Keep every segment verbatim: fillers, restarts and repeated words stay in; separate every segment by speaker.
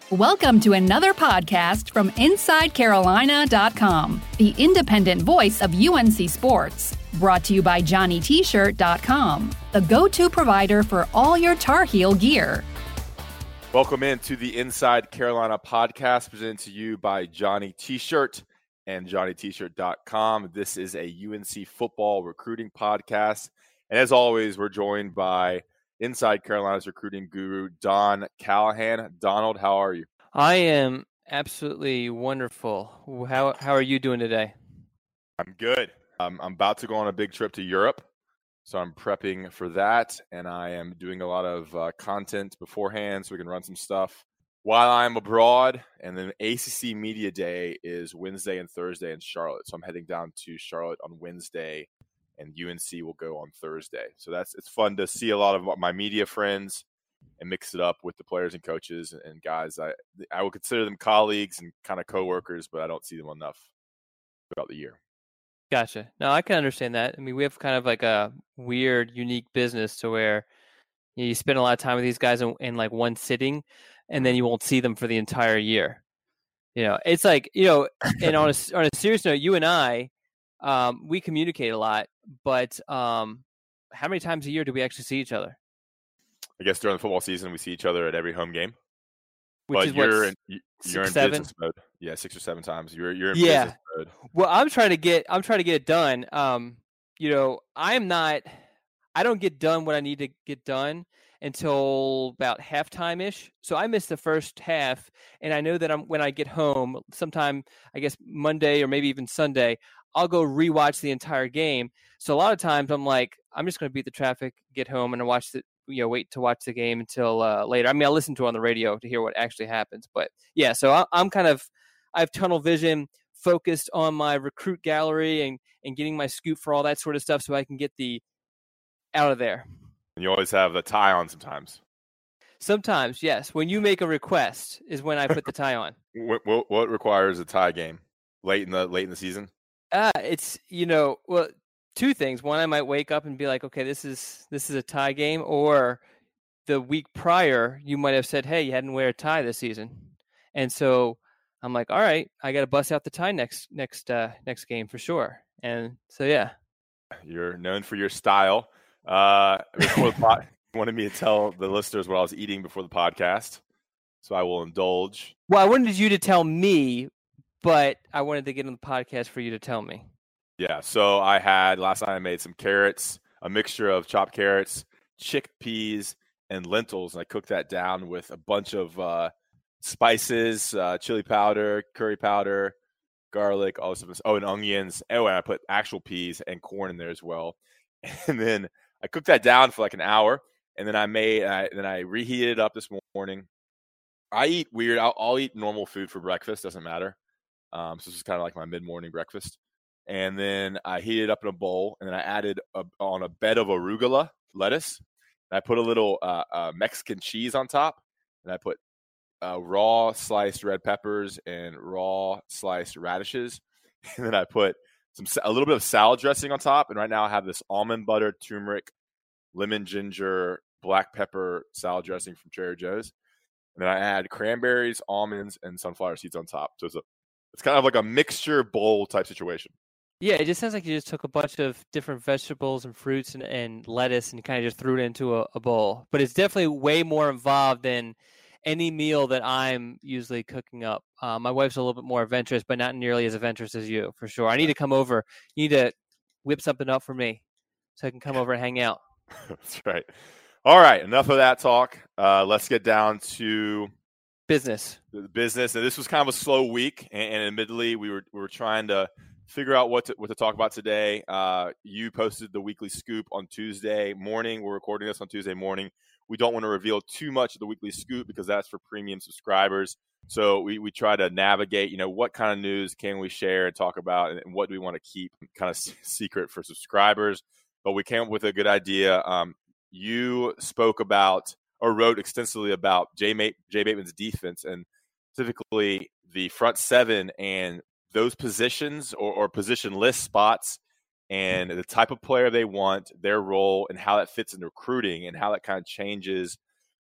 Speaker 1: Welcome to another podcast from Inside Carolina dot com, the independent voice of U N C sports. Brought to you by Johnny T Shirt dot com, the go-to provider for all your Tar Heel gear.
Speaker 2: Welcome into the Inside Carolina podcast presented to you by Johnny T-Shirt and Johnny T Shirt dot com. This is a U N C football recruiting podcast. And as always, we're joined by Inside Carolina's recruiting guru, Don Callahan. Donald, how are you?
Speaker 3: I am absolutely wonderful. How how are you doing today?
Speaker 2: I'm good. Um, I'm about to go on a big trip to Europe, so I'm prepping for that, and I am doing a lot of uh, content beforehand so we can run some stuff while I'm abroad. And then A C C Media Day is Wednesday and Thursday in Charlotte, so I'm heading down to Charlotte on Wednesday, and U N C will go on Thursday. So that's it's fun to see a lot of my media friends and mix it up with the players and coaches and guys. I I would consider them colleagues and kind of coworkers, but I don't see them enough throughout the year.
Speaker 3: Gotcha. No, I can understand that. I mean, we have kind of like a weird, unique business to where you, know, you spend a lot of time with these guys in, in like one sitting, and then you won't see them for the entire year. You know, it's like, you know, and on a, on a serious note, you and I, um, we communicate a lot, but um, how many times a year do we actually see each other?
Speaker 2: I guess during the football season, we see each other at every home game.
Speaker 3: Which
Speaker 2: but
Speaker 3: is
Speaker 2: you're
Speaker 3: what,
Speaker 2: in, you're
Speaker 3: six,
Speaker 2: in
Speaker 3: seven?
Speaker 2: business mode. Yeah, six or seven times. You're you're in
Speaker 3: Yeah.
Speaker 2: business mode.
Speaker 3: Well, I'm trying to get I'm trying to get it done. Um, you know, I'm not I don't get done what I need to get done until about halftime ish. So I missed the first half, and I know that I'm when I get home, sometime I guess Monday or maybe even Sunday, I'll go rewatch the entire game. So a lot of times I'm like, I'm just going to beat the traffic, get home, and watch the you know wait to watch the game until uh, later. I mean, I listen to it on the radio to hear what actually happens. But yeah, so I, I'm kind of I have tunnel vision, focused on my recruit gallery and and getting my scoop for all that sort of stuff, so I can get the out of there.
Speaker 2: And you always have the tie on sometimes.
Speaker 3: Sometimes, yes. When you make a request is when I put the tie on.
Speaker 2: What, what, what requires a tie game late in the late in the season?
Speaker 3: Uh, it's you know well. Two things. One, I might wake up and be like, okay, this is this is a tie game. Or the week prior, you might have said, hey, you hadn't wear a tie this season. And so I'm like, all right, I got to bust out the tie next next uh, next game for sure. And so, yeah.
Speaker 2: You're known for your style. Uh, before the pod, you wanted me to tell the listeners what I was eating before the podcast, so I will indulge.
Speaker 3: Well, I wanted you to tell me, but I wanted to get on the podcast for you to tell me.
Speaker 2: Yeah, so I had, last night I made some carrots, a mixture of chopped carrots, chickpeas, and lentils, and I cooked that down with a bunch of uh, spices, uh, chili powder, curry powder, garlic, all this stuff. Oh, and onions. Oh, and I put actual peas and corn in there as well. And then I cooked that down for like an hour, and then I made, I, then I reheated it up this morning. I eat weird. I'll, I'll eat normal food for breakfast, doesn't matter. Um, so this is kind of like my mid-morning breakfast. And then I heated it up in a bowl, and then I added a, on a bed of arugula lettuce. And I put a little uh, uh, Mexican cheese on top, and I put uh, raw sliced red peppers and raw sliced radishes. And then I put some a little bit of salad dressing on top. And right now I have this almond butter, turmeric, lemon ginger, black pepper salad dressing from Trader Joe's. And then I add cranberries, almonds, and sunflower seeds on top. So it's a it's kind of like a mixture bowl type situation.
Speaker 3: Yeah, it just sounds like you just took a bunch of different vegetables and fruits and, and lettuce and kind of just threw it into a, a bowl. But it's definitely way more involved than any meal that I'm usually cooking up. Uh, my wife's a little bit more adventurous, but not nearly as adventurous as you, for sure. I need to come over. You need to whip something up for me so I can come over and hang out.
Speaker 2: That's right. All right, enough of that talk. Uh, let's get down to
Speaker 3: business.
Speaker 2: The business. And this was kind of a slow week, and, and admittedly, we were we were trying to figure out what to what to talk about today. Uh, you posted the weekly scoop on Tuesday morning. We're recording this on Tuesday morning. We don't want to reveal too much of the weekly scoop because that's for premium subscribers. So we, we try to navigate, you know, what kind of news can we share and talk about, and what do we want to keep kind of secret for subscribers. But we came up with a good idea. Um, you spoke about or wrote extensively about Jay, Mate, Jay Bateman's defense, and specifically the front seven and those positions or, or position list spots and the type of player they want, their role, and how that fits in recruiting and how that kind of changes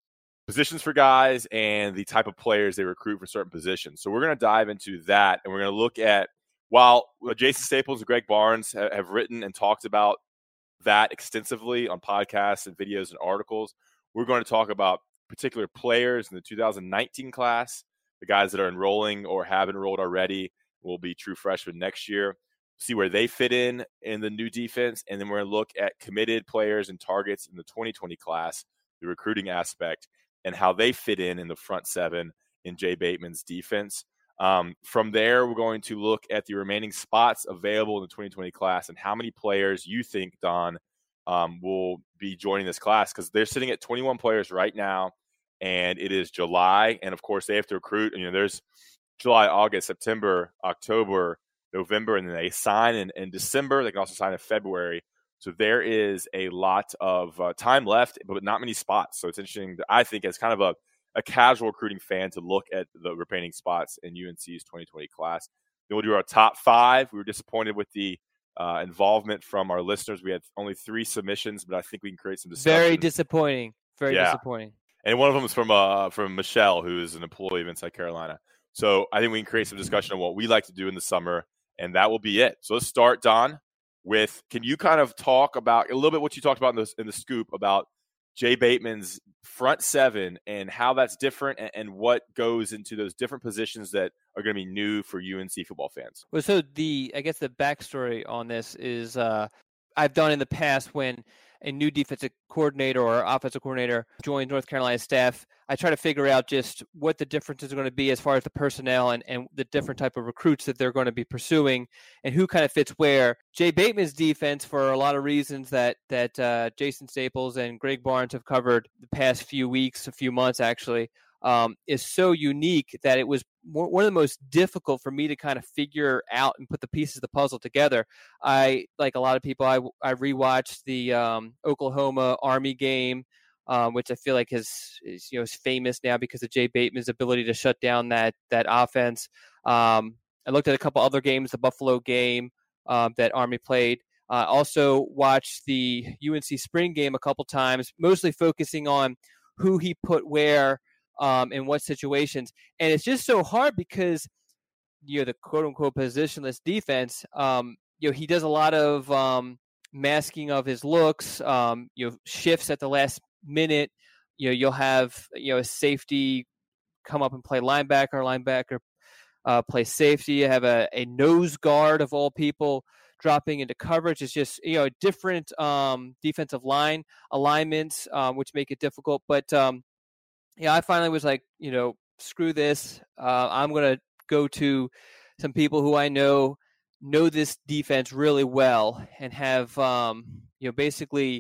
Speaker 2: positions for guys and the type of players they recruit for certain positions. So we're going to dive into that, and we're going to look at, while Jason Staples and Greg Barnes have written and talked about that extensively on podcasts and videos and articles, we're going to talk about particular players in the two thousand nineteen class, the guys that are enrolling or have enrolled already will be true freshmen next year, see where they fit in in the new defense, and then we're going to look at committed players and targets in the twenty twenty class, the recruiting aspect, and how they fit in in the front seven in Jay Bateman's defense. Um, from there, we're going to look at the remaining spots available in the twenty twenty class and how many players you think, Don, um, will be joining this class, because they're sitting at twenty-one players right now, and it is July. And, of course, they have to recruit. You know, there's July, August, September, October, November, and then they sign in, in December. They can also sign in February. So there is a lot of uh, time left, but not many spots. So it's interesting, I think, as kind of a, a casual recruiting fan to look at the remaining spots in U N C's twenty twenty class. Then we'll do our top five. We were disappointed with the uh, involvement from our listeners. We had only three submissions, but I think we can create some discussion.
Speaker 3: Very disappointing. Very
Speaker 2: yeah.
Speaker 3: disappointing.
Speaker 2: And one of them is from uh, from Michelle, who is an employee of Inside Carolina. So I think we can create some discussion on what we like to do in the summer, and that will be it. So let's start, Don, with, can you kind of talk about a little bit what you talked about in the, in the scoop about Jay Bateman's front seven and how that's different, and, and what goes into those different positions that are going to be new for U N C football fans?
Speaker 3: Well, so the, I guess the backstory on this is uh, I've done in the past when a new defensive coordinator or offensive coordinator joins North Carolina staff, I try to figure out just what the differences are going to be as far as the personnel and, and the different type of recruits that they're going to be pursuing and who kind of fits where. Jay Bateman's defense, for a lot of reasons that that uh, Jason Staples and Greg Barnes have covered the past few weeks, a few months actually, um, is so unique that it was one of the most difficult for me to kind of figure out and put the pieces of the puzzle together. I, like a lot of people, I, I rewatched the um, Oklahoma Army game, um, which I feel like is, is you know is famous now because of Jay Bateman's ability to shut down that that offense. Um, I looked at a couple other games, the Buffalo game um, that Army played. Uh, also watched the U N C spring game a couple times, mostly focusing on who he put where um, in what situations. And it's just so hard because, you know, the quote-unquote positionless defense, um, you know, he does a lot of um, masking of his looks, um, you know, shifts at the last minute. You know, you'll have, you know, a safety come up and play linebacker, linebacker uh, play safety. You have a, a nose guard, of all people, dropping into coverage. It's just, you know, different um, defensive line alignments, um, which make it difficult. But, um, yeah, I finally was like, you know, screw this. Uh, I'm going to go to some people who I know know this defense really well and have, um, you know, basically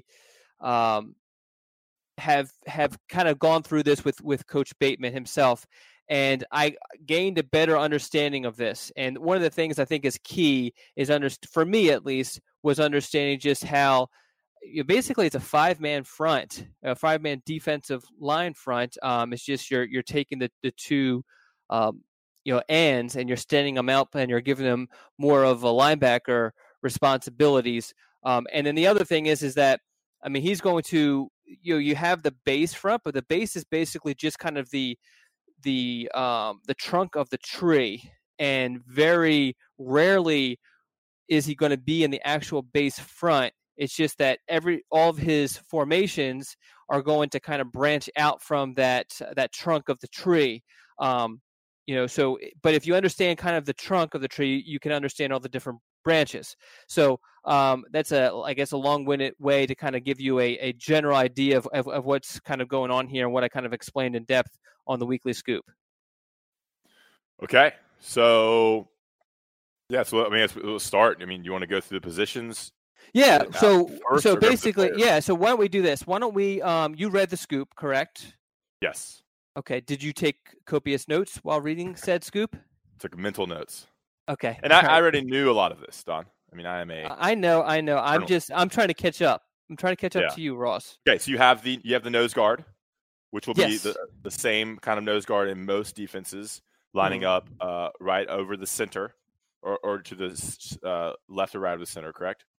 Speaker 3: um, have have kind of gone through this with, with Coach Bateman himself. And I gained a better understanding of this. And one of the things I think is key is, under, for me at least, was understanding just how, you know, basically it's a five-man front, a five-man defensive line front. Um, it's just you're you're taking the, the two um, you know ends and you're standing them out and you're giving them more of a linebacker responsibilities. Um, and then the other thing is is that, I mean, he's going to, you know, you have the base front, but the base is basically just kind of the the um, the trunk of the tree, and very rarely is he going to be in the actual base front. It's just that every all of his formations are going to kind of branch out from that that trunk of the tree. Um, you know, so but if you understand kind of the trunk of the tree, you can understand all the different branches. So um, that's a, I guess, a long-winded way to kind of give you a, a general idea of, of, of what's kind of going on here and what I kind of explained in depth on the Weekly Scoop.
Speaker 2: Okay, so yeah, so I mean, let's start. I mean, you want to go through the positions?
Speaker 3: Yeah, so so basically, yeah, so why don't we do this? Why don't we, um, you read the scoop, correct?
Speaker 2: Yes.
Speaker 3: Okay, did you take copious notes while reading said scoop?
Speaker 2: Took mental notes.
Speaker 3: Okay.
Speaker 2: And I, right. I already knew a lot of this, Don. I mean, I am a...
Speaker 3: I know, I know. I'm journalist. just, I'm trying to catch up. I'm trying to catch up
Speaker 2: yeah.
Speaker 3: to you, Ross.
Speaker 2: Okay, so you have the you have the nose guard, which will
Speaker 3: yes.
Speaker 2: be the, the same kind of nose guard in most defenses, lining mm. up uh, right over the center or, or to the uh, left or right of the center, correct?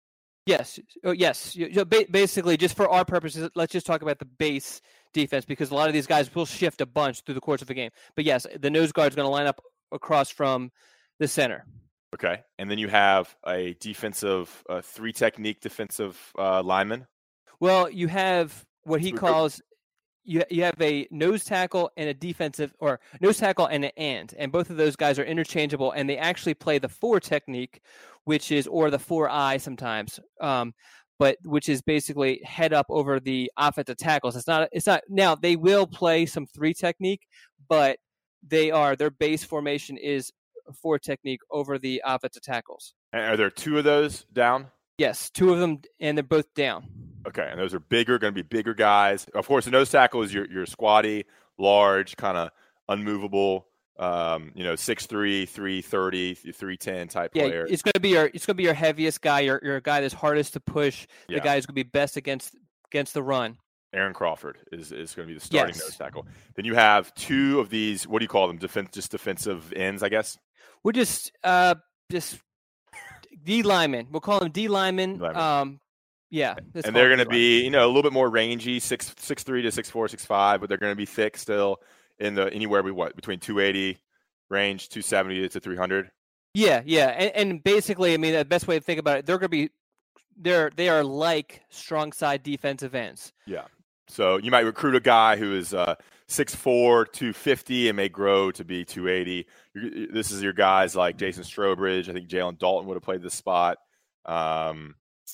Speaker 3: Yes. Oh, yes. You- you- ba- Basically, just for our purposes, let's just talk about the base defense because a lot of these guys will shift a bunch through the course of the game. But yes, the nose guard is going to line up across from the center.
Speaker 2: Okay. And then you have a defensive, uh, three technique defensive uh, lineman.
Speaker 3: Well, you have what he
Speaker 2: So we-
Speaker 3: calls you you have a nose tackle and a defensive or nose tackle and an end, and both of those guys are interchangeable, and they actually play the four technique, which is or the four eye sometimes, um, but which is basically head up over the offensive tackles. It's not it's not now they will play some three technique, but they are their base formation is four technique over the offensive tackles.
Speaker 2: And are there two of those down?
Speaker 3: Yes, two of them, and they're both down.
Speaker 2: Okay, and those are bigger, going to be bigger guys. Of course, the nose tackle is your your squatty, large, kind of unmovable, um, you know, six three, three thirty, three ten type
Speaker 3: Yeah,
Speaker 2: player.
Speaker 3: it's going to be your it's going to be your heaviest guy, your your guy that's hardest to push, the
Speaker 2: Yeah.
Speaker 3: guy who's going to be best against against the run.
Speaker 2: Aaron Crawford is, is going to be the starting
Speaker 3: Yes.
Speaker 2: nose tackle. Then you have two of these. What do you call them? Defense, just defensive ends, I guess.
Speaker 3: We're just uh just D linemen. We'll call them D linemen.
Speaker 2: D-linemen.
Speaker 3: Um, yeah, let's
Speaker 2: And
Speaker 3: call
Speaker 2: they're
Speaker 3: them
Speaker 2: going to
Speaker 3: D-linemen.
Speaker 2: be, you know, a little bit more rangy, six six three to six four, six five, but they're going to be thick still in the anywhere we what between two eighty range, two seventy to three hundred.
Speaker 3: Yeah, yeah, and, and basically, I mean, the best way to think about it, they're going to be they're they are like strong side defensive ends.
Speaker 2: Yeah. So you might recruit a guy who is uh, six four, two fifty, and may grow to be two eighty. You're, this is your guys like Jason Strobridge. I think Jalen Dalton would have played this spot. Um,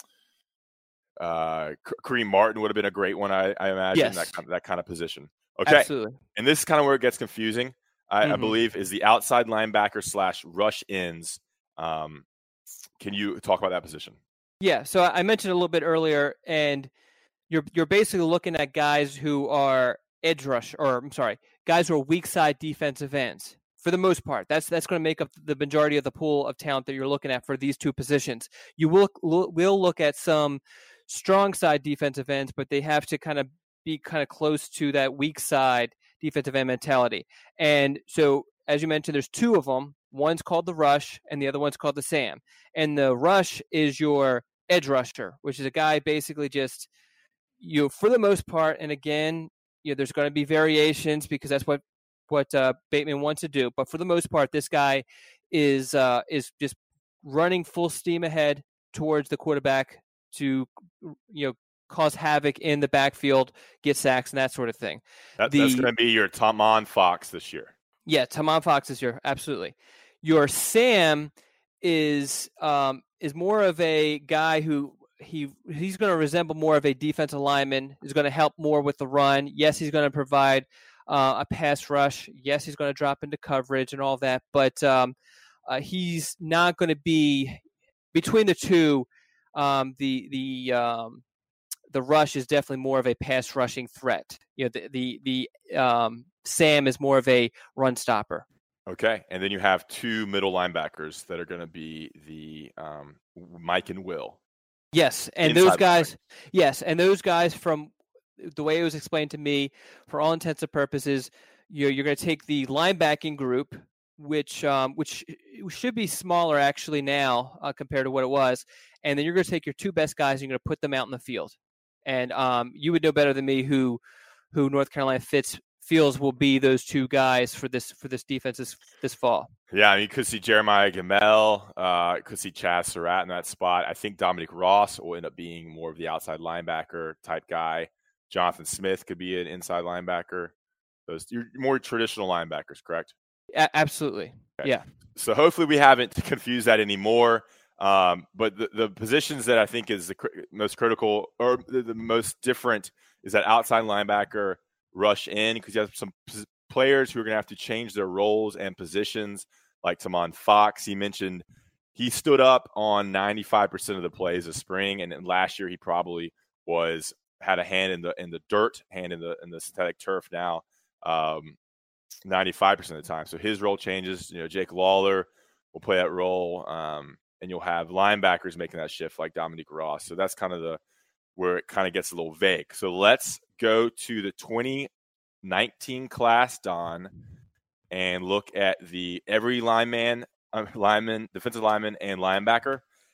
Speaker 2: uh, Kareem Martin would have been a great one, I, I imagine,
Speaker 3: Yes.
Speaker 2: that, kind of, that kind of position. Okay.
Speaker 3: Absolutely.
Speaker 2: And this is kind of where it gets confusing, I, I
Speaker 3: Mhm.
Speaker 2: believe, is the outside linebacker slash rush ends. Um, can you talk about that position?
Speaker 3: Yeah, so I mentioned a little bit earlier, and you're you're basically looking at guys who are edge rush, or I'm sorry, guys who are weak side defensive ends for the most part. That's that's going to make up the majority of the pool of talent that you're looking at for these two positions. You will will look at some strong side defensive ends, but they have to kind of be kind of close to that weak side defensive end mentality. And so, as you mentioned, there's two of them. One's called the rush, and the other one's called the Sam. And the rush is your edge rusher, which is a guy basically just, you know, for the most part, and again, you know, there's going to be variations because that's what what uh, Bateman wants to do. But for the most part, this guy is uh, is just running full steam ahead towards the quarterback to, you know, cause havoc in the backfield, get sacks, and that sort of thing.
Speaker 2: That,
Speaker 3: The-
Speaker 2: that's going to be your Tamon Fox this year.
Speaker 3: Yeah, Tamon Fox is your absolutely. Your Sam is um, is more of a guy who he he's going to resemble more of a defensive lineman. He's going to help more with the run. Yes, he's going to provide uh, a pass rush. Yes, he's going to drop into coverage and all that. But um, uh, he's not going to be between the two. Um, the the um, the rush is definitely more of a pass rushing threat. You know, the the the um, Sam is more of a run stopper.
Speaker 2: Okay. And then you have two middle linebackers that are going to be the um, Mike and Will.
Speaker 3: Yes, and
Speaker 2: Inside
Speaker 3: those guys, yes, and those guys, from the way it was explained to me, for all intents and purposes, you're you're going to take the linebacking group, which um, which should be smaller actually now uh, compared to what it was, and then you're going to take your two best guys and you're going to put them out in the field, and um, you would know better than me who who North Carolina fits feels will be those two guys for this for this defense this, this fall.
Speaker 2: Yeah, I mean, you could see Jeremiah Gamel, uh, could see Chaz Surratt in that spot. I think Dominic Ross will end up being more of the outside linebacker type guy. Jonathan Smith could be an inside linebacker. Those you're more traditional linebackers, correct?
Speaker 3: A- absolutely,
Speaker 2: Okay.
Speaker 3: yeah.
Speaker 2: So hopefully we haven't confused that anymore. Um, but the, the positions that I think is the cr- most critical or the, the most different is that outside linebacker rush in, because you have some p- players who are going to have to change their roles and positions, like Tamon Fox. He mentioned he stood up on ninety-five percent of the plays this spring, and then last year he probably was had a hand in the in the dirt, hand in the in the synthetic turf now, um, ninety-five percent of the time. So his role changes. You know, Jake Lawler will play that role, um, and you'll have linebackers making that shift like Dominique Ross. So that's kind of the where it kind of gets a little vague. So let's go to the twenty nineteen class, Don, and look at the every lineman, uh, lineman, defensive lineman, and linebacker.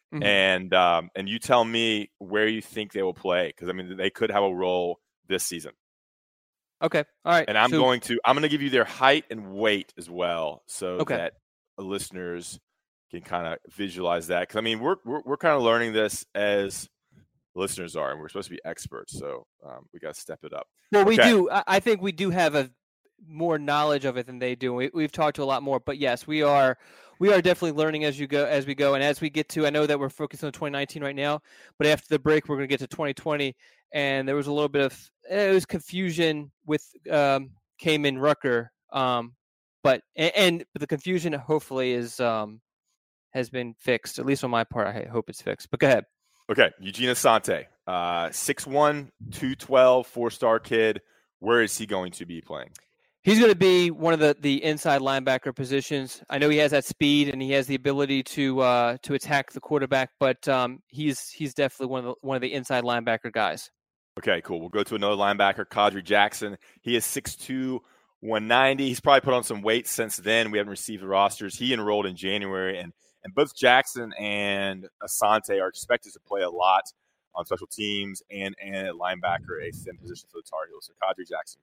Speaker 2: mm-hmm. and um, and you tell me where you think they will play, because I mean they could have a role this season.
Speaker 3: Okay, all right.
Speaker 2: And I'm
Speaker 3: so,
Speaker 2: going to I'm going to give you their height and weight as well, so
Speaker 3: okay.
Speaker 2: that listeners can kind of visualize that. Because I mean we're we're, we're kind of learning this as listeners are, and we're supposed to be experts, so um, we got to step it up.
Speaker 3: Well,
Speaker 2: okay.
Speaker 3: we do. I think we do have a more knowledge of it than they do. We, we've talked to a lot more, but yes, we are we are definitely learning as you go as we go, and as we get to. I know that we're focused on twenty nineteen right now, but after the break, we're going to get to twenty twenty, and there was a little bit of it was confusion with um, Kaman Rucker, um, but and, and the confusion hopefully is um, has been fixed. At least on my part, I hope it's fixed. But go ahead.
Speaker 2: Okay, Eugene Asante, uh, six one, two twelve, four-star kid. Where is he going to be playing?
Speaker 3: He's going to be one of the, the inside linebacker positions. I know he has that speed and he has the ability to uh, to attack the quarterback, but um, he's he's definitely one of the, one of the inside linebacker guys.
Speaker 2: Okay, cool. We'll go to another linebacker, Kadri Jackson. He is six two, one ninety. He's probably put on some weight since then. We haven't received the rosters. He enrolled in January, and And both Jackson and Asante are expected to play a lot on special teams and, and at linebacker, a thin position for the Tar Heels. So Kadri Jackson.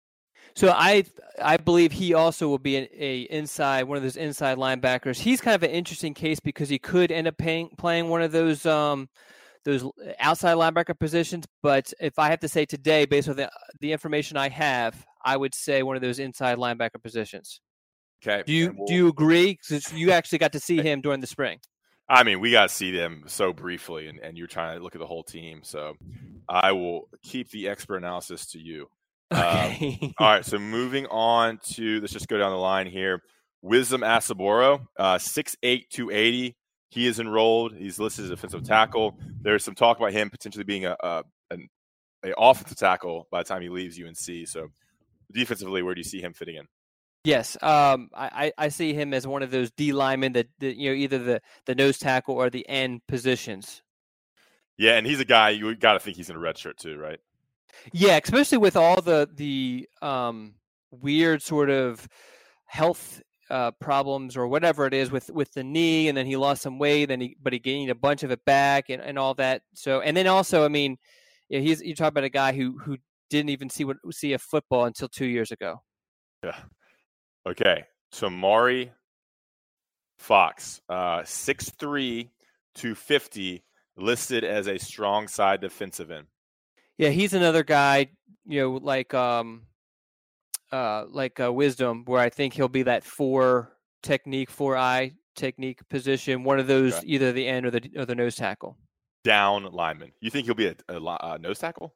Speaker 3: So I I believe he also will be an a inside one of those inside linebackers. He's kind of an interesting case because he could end up paying, playing one of those um, those outside linebacker positions. But if I have to say today, based on the the information I have, I would say one of those inside linebacker positions.
Speaker 2: Okay.
Speaker 3: Do you
Speaker 2: we'll,
Speaker 3: do you agree? Because you actually got to see him during the spring.
Speaker 2: I mean, we got to see them so briefly, and, and you're trying to look at the whole team. So I will keep the expert analysis to you.
Speaker 3: Okay.
Speaker 2: Um, all right. So moving on to, let's just go down the line here. Wisdom Asaboro, uh, six eight, two eighty. He is enrolled. He's listed as a defensive tackle. There's some talk about him potentially being a, a an a offensive tackle by the time he leaves U N C. So defensively, where do you see him fitting in?
Speaker 3: Yes, um, I, I see him as one of those D linemen that, that you know either the, the nose tackle or the end positions.
Speaker 2: Yeah, and he's a guy you got to think he's in a red shirt too, right?
Speaker 3: Yeah, especially with all the the um, weird sort of health uh, problems or whatever it is with, with the knee, and then he lost some weight, and he but he gained a bunch of it back, and, and all that. So, and then also, I mean, yeah, he's you talk about a guy who who didn't even see what see a football until two years ago.
Speaker 2: Yeah. Okay, so Mari Fox, uh, six three, two fifty, listed as a strong side defensive end.
Speaker 3: Yeah, he's another guy, you know, like um, uh, like uh, Wisdom, where I think he'll be that four technique, four eye technique position, one of those, okay. Either the end or the or the nose tackle.
Speaker 2: Down lineman. You think he'll be a, a, a nose tackle?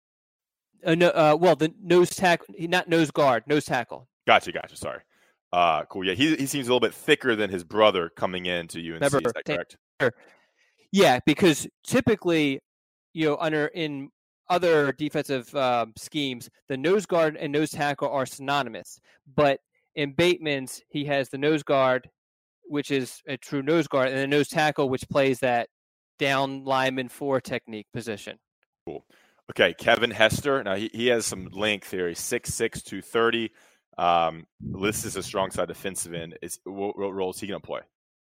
Speaker 3: Uh, no, uh, well, the nose tackle, not nose guard, nose tackle.
Speaker 2: Gotcha, gotcha. Sorry. Uh, cool. Yeah, he he seems a little bit thicker than his brother coming into U N C. Remember, is that correct?
Speaker 3: Yeah, because typically, you know, under in other defensive uh, schemes, the nose guard and nose tackle are synonymous. But in Bateman's, he has the nose guard, which is a true nose guard, and the nose tackle, which plays that down lineman four technique position.
Speaker 2: Cool. Okay, Kevin Hester. Now he, he has some length here. He's six six, two thirty. Um, listed as a strong side defensive end. Is what, what role is he going to play?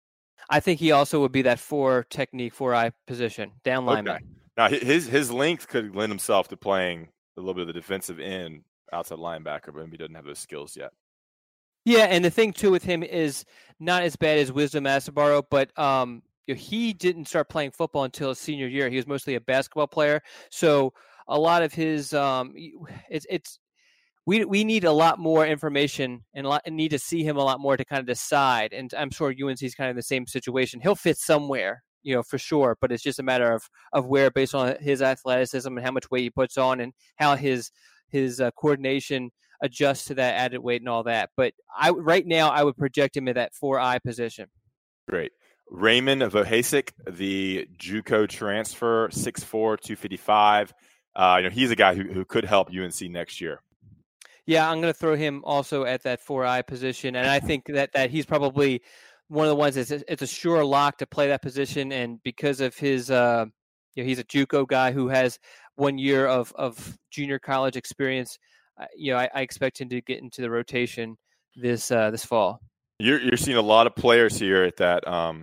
Speaker 3: I think he also would be that four technique, four eye position, down lineman.
Speaker 2: Okay. Now his his length could lend himself to playing a little bit of the defensive end, outside linebacker, but maybe he doesn't have those skills yet.
Speaker 3: Yeah, and the thing too with him is not as bad as Wisdom Asabaro, but um, you know, he didn't start playing football until his senior year. He was mostly a basketball player, so a lot of his um, it's it's. We we need a lot more information and, a lot, and need to see him a lot more to kind of decide. And I'm sure U N C is kind of in the same situation. He'll fit somewhere, you know, for sure. But it's just a matter of, of where, based on his athleticism and how much weight he puts on, and how his his uh, coordination adjusts to that added weight and all that. But I right now I would project him in that four eye position.
Speaker 2: Great. Raymond Vohasek, the JUCO transfer, six four, two fifty-five. Uh, you know, he's a guy who who could help U N C next year.
Speaker 3: Yeah, I'm going to throw him also at that four-eye position, and I think that, that he's probably one of the ones that's it's a sure lock to play that position. And because of his, uh, you know, he's a JUCO guy who has one year of, of junior college experience. Uh, you know, I, I expect him to get into the rotation this uh, this fall.
Speaker 2: You're you're seeing a lot of players here at that um,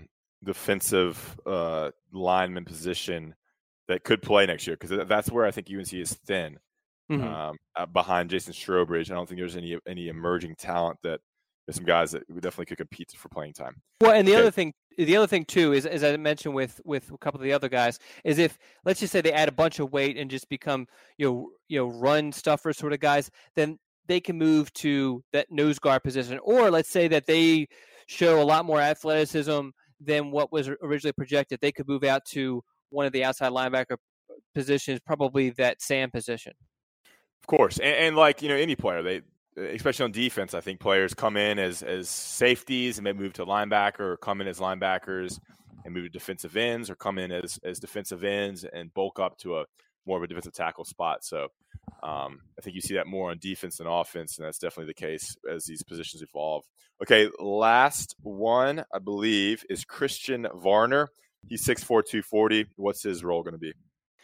Speaker 2: defensive uh, lineman position that could play next year, because that's where I think U N C is thin.
Speaker 3: Mm-hmm.
Speaker 2: Um, behind Jason Strowbridge, I don't think there's any any emerging talent that there's some guys that definitely could compete for playing time.
Speaker 3: Well, and the
Speaker 2: okay.
Speaker 3: other thing, the other thing too is, as I mentioned with with a couple of the other guys, is if let's just say they add a bunch of weight and just become you know you know run stuffer sort of guys, then they can move to that nose guard position. Or let's say that they show a lot more athleticism than what was originally projected, they could move out to one of the outside linebacker positions, probably that Sam position.
Speaker 2: Of course, and, and like you know, any player, they especially on defense, I think players come in as as safeties and may move to linebacker, or come in as linebackers and move to defensive ends, or come in as as defensive ends and bulk up to a more of a defensive tackle spot. So um, I think you see that more on defense than offense, and that's definitely the case as these positions evolve. Okay, last one I believe is Christian Varner. He's six four, two forty. What's his role going to be?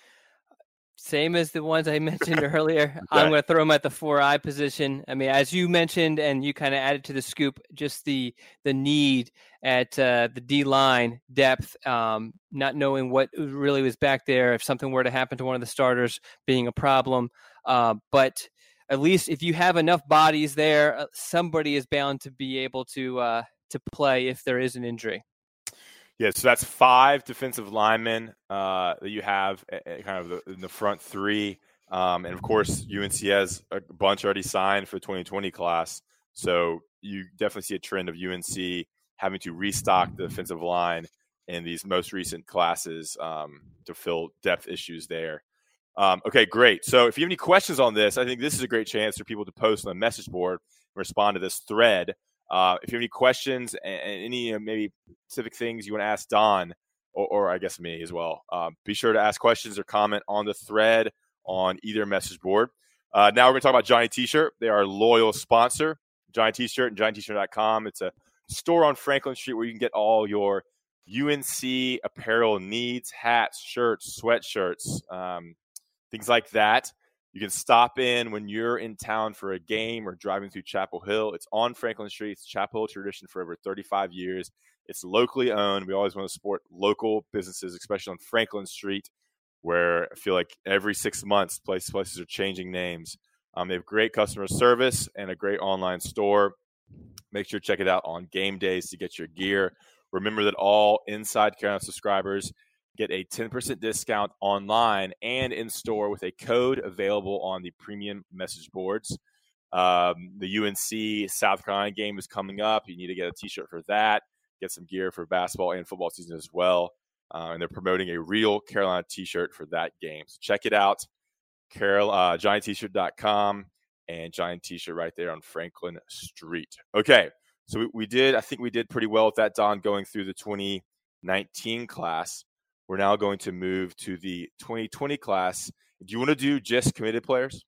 Speaker 3: Same as the ones I mentioned earlier.
Speaker 2: Okay.
Speaker 3: I'm going to throw him at the four eye position. I mean, as you mentioned, and you kind of added to the scoop, just the the need at uh, the D line depth, um, not knowing what really was back there, if something were to happen to one of the starters being a problem. Uh, but at least if you have enough bodies there, somebody is bound to be able to uh, to play if there is an injury.
Speaker 2: Yeah, so that's five defensive linemen uh, that you have uh, kind of the, in the front three. Um, and, of course, U N C has a bunch already signed for the twenty twenty class. So you definitely see a trend of U N C having to restock the defensive line in these most recent classes um, to fill depth issues there. Um, okay, great. So if you have any questions on this, I think this is a great chance for people to post on the message board and respond to this thread. Uh, if you have any questions and, and any uh, maybe specific things you want to ask Don, or, or I guess me as well, uh, be sure to ask questions or comment on the thread on either message board. Uh, now we're going to talk about Johnny T-Shirt. They are a loyal sponsor, Johnny T-Shirt and Johnny T Shirt dot com. It's a store on Franklin Street where you can get all your U N C apparel needs, hats, shirts, sweatshirts, um, things like that. You can stop in when you're in town for a game or driving through Chapel Hill. It's on Franklin Street. It's Chapel Hill tradition for over thirty-five years. It's locally owned. We always want to support local businesses, especially on Franklin Street, where I feel like every six months places are changing names. Um, they have great customer service and a great online store. Make sure to check it out on game days to get your gear. Remember that all Inside Carolina subscribers get a ten percent discount online and in store with a code available on the premium message boards. Um, the U N C South Carolina game is coming up. You need to get a T-shirt for that. Get some gear for basketball and football season as well. Uh, and they're promoting a real Carolina T-shirt for that game. So check it out. Carol, uh, Johnny T Shirt dot com and Johnny T-Shirt right there on Franklin Street. Okay, so we, we did. I think we did pretty well with that, Don, going through the twenty nineteen class. We're now going to move to the twenty twenty class. Do you want to do just committed players?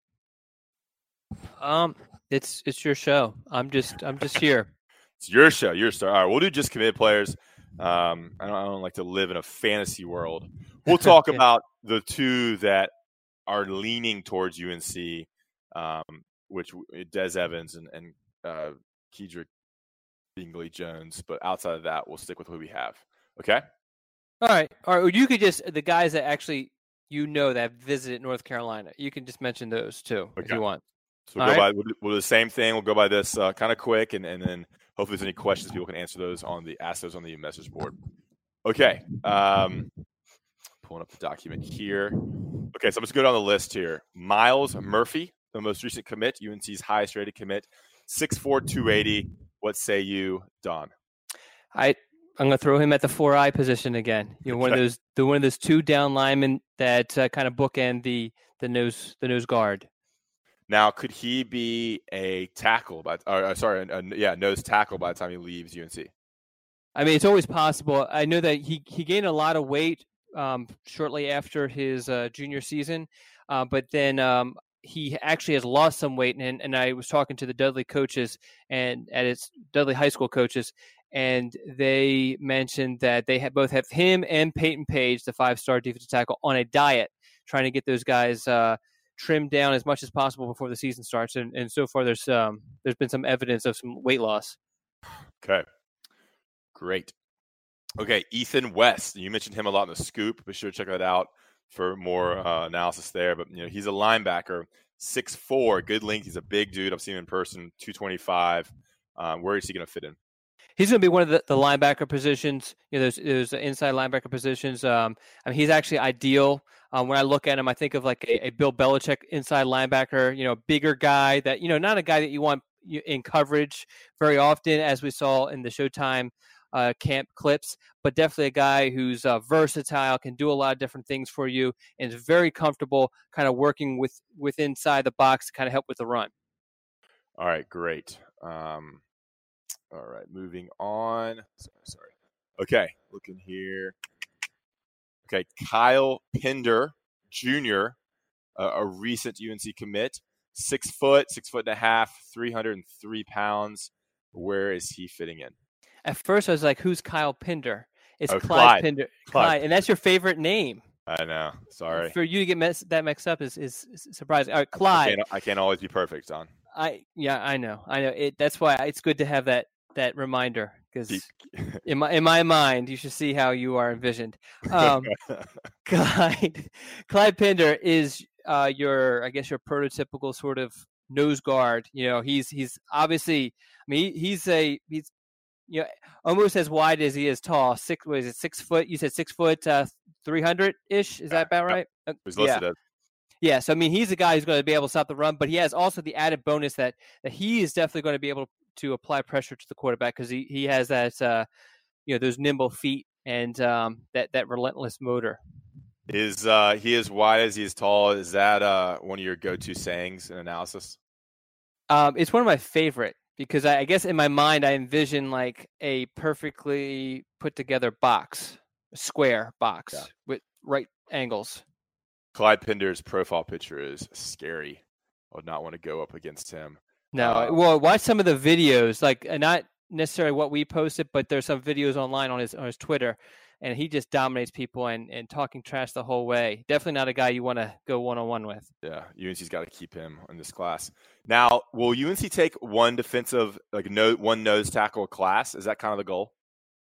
Speaker 3: Um, it's it's your show. I'm just I'm just here.
Speaker 2: It's your show. Your star. All right, we'll do just committed players. Um, I don't, I don't like to live in a fantasy world. We'll talk
Speaker 3: Okay.
Speaker 2: about the two that are leaning towards U N C, um, which Des Evans and, and uh, Kedrick Bingley Jones. But outside of that, we'll stick with who we have. Okay.
Speaker 3: All right. All right. Well, you could just the guys that actually you know that visited North Carolina. You can just mention those too if
Speaker 2: Okay.
Speaker 3: you want.
Speaker 2: So we'll, go
Speaker 3: All
Speaker 2: by,
Speaker 3: right.
Speaker 2: we'll, do, we'll do the same thing. We'll go by this uh, kind of quick, and, and then hopefully if there's any questions, people can answer those on the ask those on the message board. Okay. Um, pulling up the document here. Okay, so I'm just going down the list here. Miles Murphy, the most recent commit, U N C's highest rated commit, six four, two eighty. What say you, Don?
Speaker 3: I I'm gonna throw him at the four eye position again. You know, one of
Speaker 2: Okay.
Speaker 3: those the one of those two down linemen that uh, kind of bookend the the nose the nose guard.
Speaker 2: Now, could he be a tackle? By, or, uh, sorry, a, a, yeah, nose tackle by the time he leaves U N C?
Speaker 3: I mean, it's always possible. I know that he, he gained a lot of weight um, shortly after his uh, junior season, uh, but then um, he actually has lost some weight. And, and I was talking to the Dudley coaches and at its Dudley High School coaches, and they mentioned that they have both have him and Peyton Page, the five-star defensive tackle, on a diet, trying to get those guys uh, trimmed down as much as possible before the season starts. And, and so far, there's um, there's been some evidence of some weight loss.
Speaker 2: Okay. Great. Okay, Ethan West. You mentioned him a lot in the scoop. Be sure to check that out for more uh, analysis there. But you know, he's a linebacker, six foot four, good length. He's a big dude. I've seen him in person, two twenty-five. Um, where is he going to fit in?
Speaker 3: He's going to be one of the, the linebacker positions. You know, there's, there's inside linebacker positions. Um, I mean, he's actually ideal. Um, when I look at him, I think of like a, a Bill Belichick inside linebacker, you know, bigger guy that, you know, not a guy that you want in coverage very often, as we saw in the Showtime uh, camp clips, but definitely a guy who's uh, versatile, can do a lot of different things for you, and is very comfortable kind of working with, with inside the box to kind of help with the run.
Speaker 2: All right, great. Um, all right, moving on. Sorry, sorry. Okay, looking here. Okay, Kyle Pender Junior, uh, a recent U N C commit, six foot, six foot and a half, three hundred three pounds. Where is he fitting in?
Speaker 3: At first, I was like, "Who's Kyle Pender?" It's
Speaker 2: oh,
Speaker 3: Clyde,
Speaker 2: Clyde
Speaker 3: Pender,
Speaker 2: Clyde.
Speaker 3: Clyde, and that's your favorite name.
Speaker 2: I know. Sorry.
Speaker 3: For you to get mess, that mixed up is, is, is surprising. All right, Clyde.
Speaker 2: I can't, I can't always be perfect, Don.
Speaker 3: I yeah, I know, I know. It that's why it's good to have that that reminder, because in my in my mind, you should see how you are envisioned. Um, Clyde Clyde Pender is uh, your, I guess, your prototypical sort of nose guard. You know, he's he's obviously, I mean, he, he's a he's you know almost as wide as he is tall. Six, what is it? Six foot? You said six foot, uh, three hundred ish. Is that about right?
Speaker 2: It was listed
Speaker 3: yeah.
Speaker 2: as.
Speaker 3: Yeah, so I mean, he's a guy who's going to be able to stop the run, but he has also the added bonus that, that he is definitely going to be able to apply pressure to the quarterback, because he, he has that uh, you know those nimble feet and um, that that relentless motor.
Speaker 2: Is uh, he as wide as he is tall? Is that uh, one of your go-to sayings in analysis?
Speaker 3: Um, it's one of my favorite, because I, I guess in my mind I envision like a perfectly put together box, a square box yeah. with right angles.
Speaker 2: Clyde Pender's profile picture is scary. I would not want to go up against him.
Speaker 3: No,
Speaker 2: uh,
Speaker 3: well, watch some of the videos, like not necessarily what we posted, but there's some videos online on his on his Twitter, and he just dominates people and, and talking trash the whole way. Definitely not a guy you want to go one-on-one with.
Speaker 2: Yeah, U N C's got to keep him in this class. Now, will U N C take one defensive, like no one nose tackle class? Is that kind of the goal?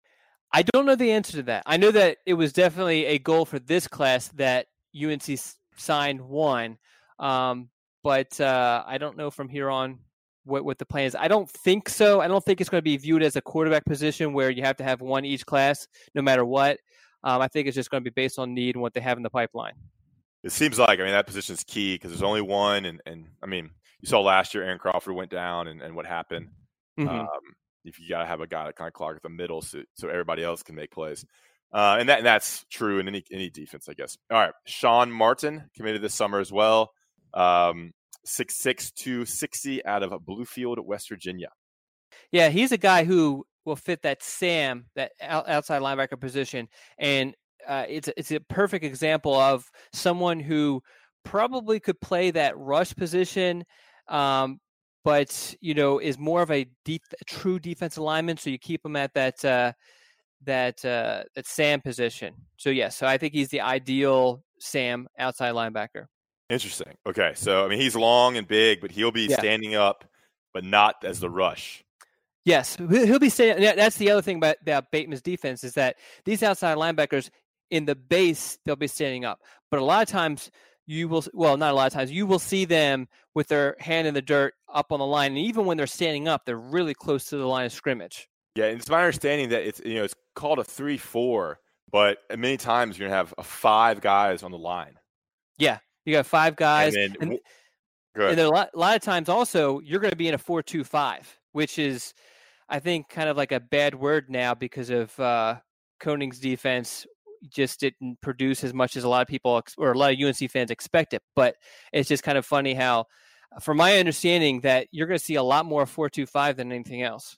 Speaker 3: I don't know the answer to that. I know that it was definitely a goal for this class that U N C signed one, um, but uh, I don't know from here on what, what the plan is. I don't think so. I don't think it's going to be viewed as a quarterback position where you have to have one each class no matter what. Um, I think it's just going to be based on need and what they have in the pipeline.
Speaker 2: It seems like, I mean, that position is key because there's only one. And, and I mean, you saw last year Aaron Crawford went down and, and what happened. Mm-hmm. Um, if you got to have a guy that kind of clog at the middle so, so everybody else can make plays. Uh, and that and that's true in any any defense, I guess. All right, Sean Martin committed this summer as well. Um, six six, two sixty out of Bluefield, West Virginia.
Speaker 3: Yeah, he's a guy who will fit that Sam, that outside linebacker position, and uh, it's it's a perfect example of someone who probably could play that rush position, um, but you know is more of a deep, true defensive lineman. So you keep him at that. Uh, that uh, that Sam position. So, yes, yeah, so I think he's the ideal Sam outside linebacker.
Speaker 2: Interesting. Okay, so, I mean, he's long and big, but he'll be yeah. standing up, but not as the rush.
Speaker 3: Yes, he'll be standing. That's the other thing about, about Bateman's defense is that these outside linebackers, in the base, they'll be standing up. But a lot of times you will – well, not a lot of times. You will see them with their hand in the dirt up on the line. And even when they're standing up, they're really close to the line of scrimmage.
Speaker 2: Yeah, and it's my understanding that it's you know it's called a three four, but many times you're gonna have a five guys on the line.
Speaker 3: Yeah, you got five guys,
Speaker 2: and, then,
Speaker 3: and, and a lot, a lot of times also you're going to be in a four two five, which is, I think, kind of like a bad word now because of uh, Koning's defense just didn't produce as much as a lot of people or a lot of U N C fans expect it. But it's just kind of funny how, from my understanding, that you're going to see a lot more four two five than anything else.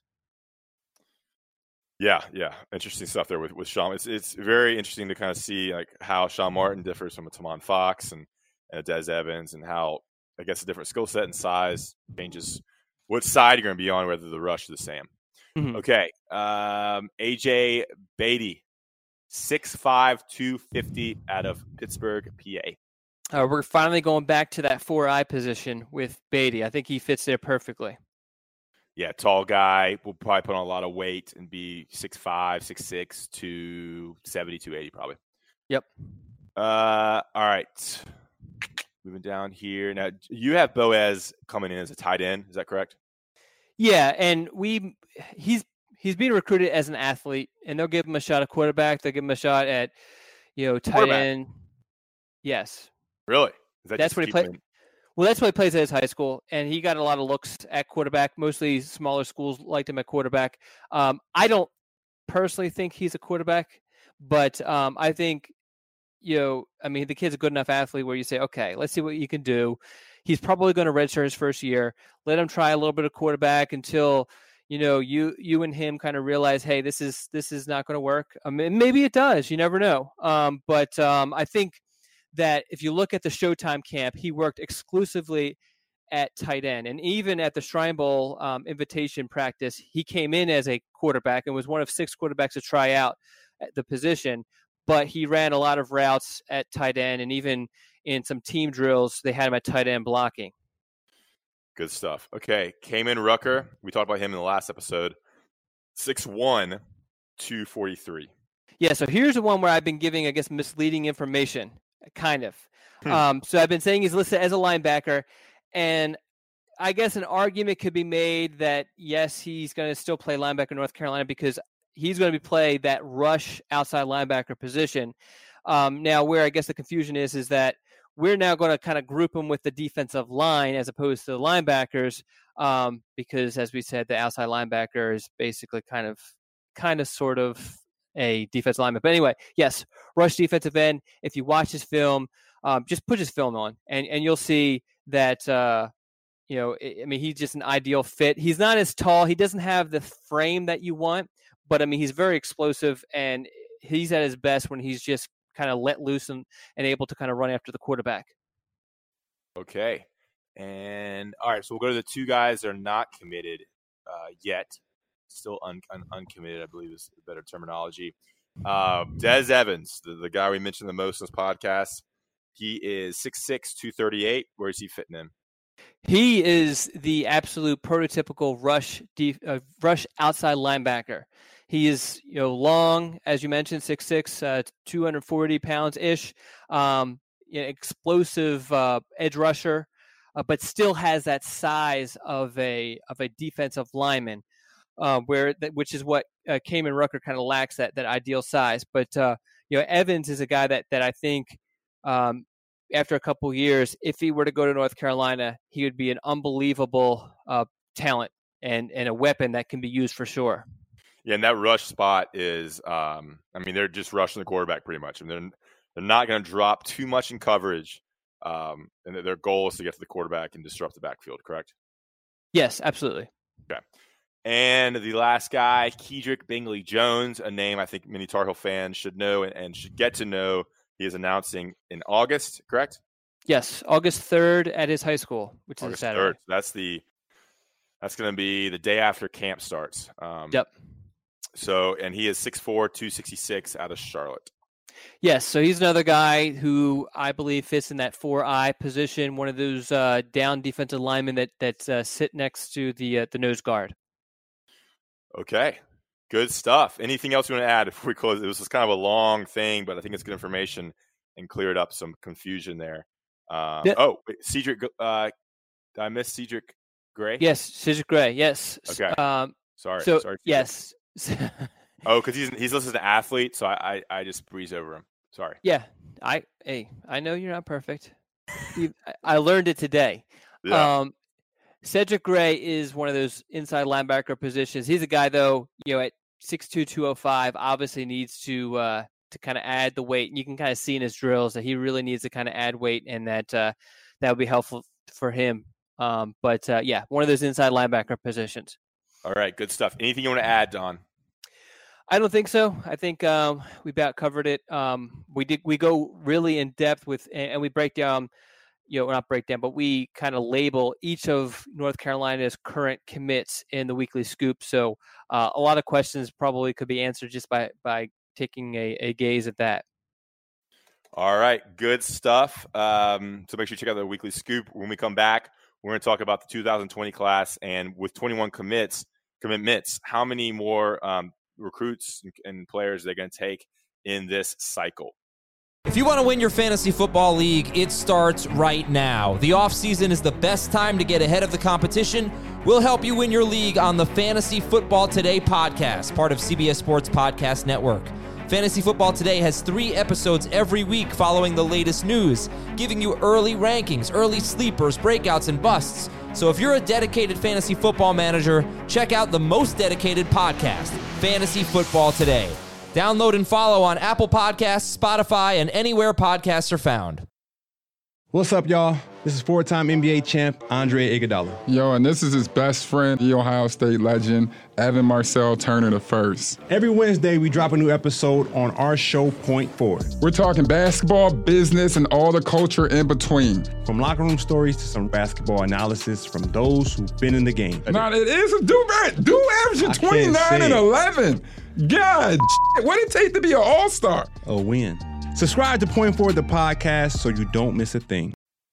Speaker 2: Yeah, yeah, interesting stuff there with, with Sean. It's it's very interesting to kind of see like how Sean Martin differs from a Tamon Fox and, and a Des Evans, and how I guess a different skill set and size changes what side you're going to be on, whether the rush or the Sam. Mm-hmm. Okay, um, A J Beatty, six five, two fifty out of Pittsburgh, P A.
Speaker 3: Uh, we're finally going back to that four eye position with Beatty. I think he fits there perfectly.
Speaker 2: Yeah, tall guy. Will probably put on a lot of weight and be six five, six six, two seventy, two eighty probably.
Speaker 3: Yep.
Speaker 2: Uh, all right. Moving down here. Now, you have Boaz coming in as a tight end. Is that correct?
Speaker 3: Yeah, and we he's he's being recruited as an athlete, and they'll give him a shot at quarterback. They'll give him a shot at, you know, tight end. Yes.
Speaker 2: Really? Is that
Speaker 3: that's what he played. Well, that's what he plays at his high school, and he got a lot of looks at quarterback. Mostly smaller schools liked him at quarterback. Um, I don't personally think he's a quarterback, but um, I think, you know, I mean, the kid's a good enough athlete where you say, okay, let's see what you can do. He's probably going to redshirt his first year. Let him try a little bit of quarterback until, you know, you you and him kind of realize, hey, this is this is not going to work. I mean, maybe it does. You never know. Um, but um, I think that if you look at the Showtime camp, he worked exclusively at tight end. And even at the Shrine Bowl um, invitation practice, he came in as a quarterback and was one of six quarterbacks to try out at the position. But he ran a lot of routes at tight end, and even in some team drills, they had him at tight end blocking.
Speaker 2: Good stuff. Okay, Kamen Rucker. We talked about him in the last episode. six one, two forty-three.
Speaker 3: Yeah, so here's the one where I've been giving, I guess, misleading information, kind of.
Speaker 2: Hmm.
Speaker 3: Um, so I've been saying he's listed as a linebacker, and I guess an argument could be made that, yes, he's going to still play linebacker in North Carolina because he's going to be play that rush outside linebacker position. Um, now, where I guess the confusion is, is that we're now going to kind of group him with the defensive line as opposed to the linebackers, um, because, as we said, the outside linebacker is basically kind of, kind of, sort of a defensive lineman. But anyway, yes, rush defensive end. If you watch his film, um, just put his film on, and and you'll see that. Uh, you know, I mean, he's just an ideal fit. He's not as tall. He doesn't have the frame that you want. But, I mean, he's very explosive, and he's at his best when he's just kind of let loose and, and able to kind of run after the quarterback.
Speaker 2: Okay. And, all right, so we'll go to the two guys that are not committed uh, yet. Still un- un- uncommitted, I believe is better terminology. Uh, Des Evans, the, the guy we mentioned the most in this podcast, he is six six, two thirty-eight. Where is he fitting in?
Speaker 3: He is the absolute prototypical rush def- uh, rush outside linebacker. He is, you know, long, as you mentioned, six six, uh, two hundred forty pounds ish, um, you know, explosive uh, edge rusher, uh, but still has that size of a of a defensive lineman, uh, where that, which is what uh, Kamen Rucker kind of lacks, that that ideal size. But uh, you know, Evans is a guy that that I think. Um, After a couple of years, if he were to go to North Carolina, he would be an unbelievable uh, talent and, and a weapon that can be used for sure.
Speaker 2: Yeah, and that rush spot is, um, I mean, they're just rushing the quarterback pretty much. I mean, they're, they're not going to drop too much in coverage, um, and their goal is to get to the quarterback and disrupt the backfield, correct?
Speaker 3: Yes, absolutely.
Speaker 2: Okay. And the last guy, Kedrick Bingley Jones, a name I think many Tar Heel fans should know and, and should get to know. He is announcing in August, correct?
Speaker 3: Yes, August third at his high school, which
Speaker 2: August
Speaker 3: is a Saturday.
Speaker 2: third. That's the that's going to be the day after camp starts. Um,
Speaker 3: yep.
Speaker 2: So, and he is six four, two sixty-six out of Charlotte.
Speaker 3: Yes, so he's another guy who I believe fits in that four eye position, one of those uh, down defensive linemen that that uh, sit next to the uh, the nose guard.
Speaker 2: Okay. Good stuff. Anything else you want to add before we close? It was just kind of a long thing, but I think it's good information and cleared up some confusion there. Um, yeah. Oh, wait, Cedric, uh, did I miss Cedric Gray?
Speaker 3: Yes, Cedric Gray, yes.
Speaker 2: Okay.
Speaker 3: Um,
Speaker 2: Sorry.
Speaker 3: So,
Speaker 2: Sorry,
Speaker 3: yes.
Speaker 2: Oh, because he's he's listed as an athlete, so I, I, I just breeze over him. Sorry.
Speaker 3: Yeah. I hey, I know you're not perfect. I learned it today.
Speaker 2: Yeah.
Speaker 3: Um, Cedric Gray is one of those inside linebacker positions. He's a guy, though, you know, at six two, two oh five, obviously needs to uh, to kind of add the weight. And you can kind of see in his drills that he really needs to kind of add weight, and that uh, that would be helpful for him. Um, but, uh, yeah, one of those inside linebacker positions.
Speaker 2: All right, good stuff. Anything you want to add, Don?
Speaker 3: I don't think so. I think um, we about covered it. Um, we did. We go really in depth with, and we break down, you know, not break down, but we kind of label each of North Carolina's current commits in the Weekly Scoop. So uh, a lot of questions probably could be answered just by by taking a, a gaze at that.
Speaker 2: All right, good stuff. Um, so make sure you check out the Weekly Scoop. When we come back, We're going to talk about the two thousand twenty class, and with twenty-one commits, commitments, how many more um, recruits and, and players they're going to take in this cycle.
Speaker 4: If you want to win your fantasy football league, it starts right now. The offseason is the best time to get ahead of the competition. We'll help you win your league on the Fantasy Football Today podcast, part of C B S Sports Podcast Network. Fantasy Football Today has three episodes every week following the latest news, giving you early rankings, early sleepers, breakouts, and busts. So if you're a dedicated fantasy football manager, check out the most dedicated podcast, Fantasy Football Today. Download and follow on Apple Podcasts, Spotify, and anywhere podcasts are found.
Speaker 5: What's up, y'all? This is four-time N B A champ Andre Iguodala.
Speaker 6: Yo, and this is his best friend, the Ohio State legend, Evan Marcel Turner the First.
Speaker 5: Every Wednesday, we drop a new episode on our show, Point Forward.
Speaker 6: We're talking basketball, business, and all the culture in between.
Speaker 5: From locker room stories to some basketball analysis from those who've been in the game.
Speaker 6: Now, it is a do do averaging twenty-nine and eleven. God, what did it take to be an all-star?
Speaker 5: A win. Subscribe to Point Forward, the podcast, so you don't miss a thing.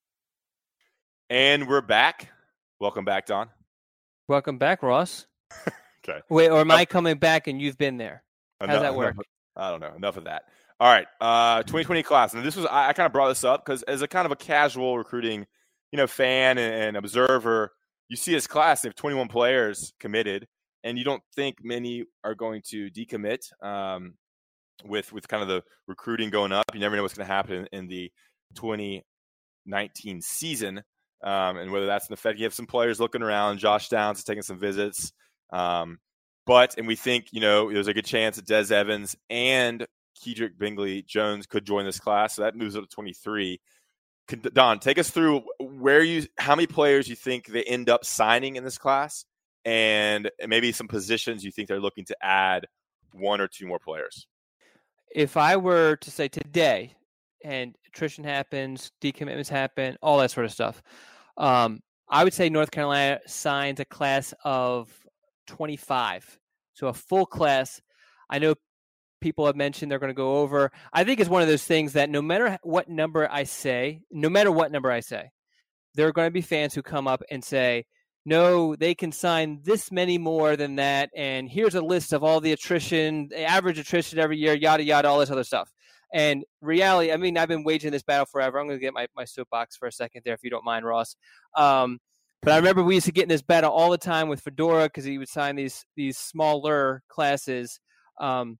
Speaker 2: And we're back. Welcome back, Don.
Speaker 3: Welcome back, Ross.
Speaker 2: Okay.
Speaker 3: Wait, or am I coming back and you've been there? How does that work?
Speaker 2: Enough, I don't know. Enough of that. All right. Uh, twenty twenty class. And this was, I, I kind of brought this up because as a kind of a casual recruiting, you know, fan and, and observer, you see this class, they have twenty-one players committed, and you don't think many are going to decommit. Um, with with kind of the recruiting going up. You never know what's going to happen in, in the twenty nineteen season, um, and whether that's an effect. You have some players looking around. Josh Downs is taking some visits. Um, but, and we think, you know, there's a good chance that Des Evans and Kedrick Bingley Jones could join this class. So that moves up to twenty-three. Could, Don, take us through where you, how many players you think they end up signing in this class, and maybe some positions you think they're looking to add one or two more players.
Speaker 3: If I were to say today, and attrition happens, decommitments happen, all that sort of stuff, um, I would say North Carolina signs a class of twenty-five. So a full class. I know people have mentioned they're going to go over. I think it's one of those things that no matter what number I say, no matter what number I say, there are going to be fans who come up and say, no, they can sign this many more than that, and here's a list of all the attrition, average attrition every year, yada, yada, all this other stuff. And reality, I mean, I've been waging this battle forever. I'm going to get my, my soapbox for a second there, if you don't mind, Ross. Um, but I remember we used to get in this battle all the time with Fedora because he would sign these these smaller classes. Um,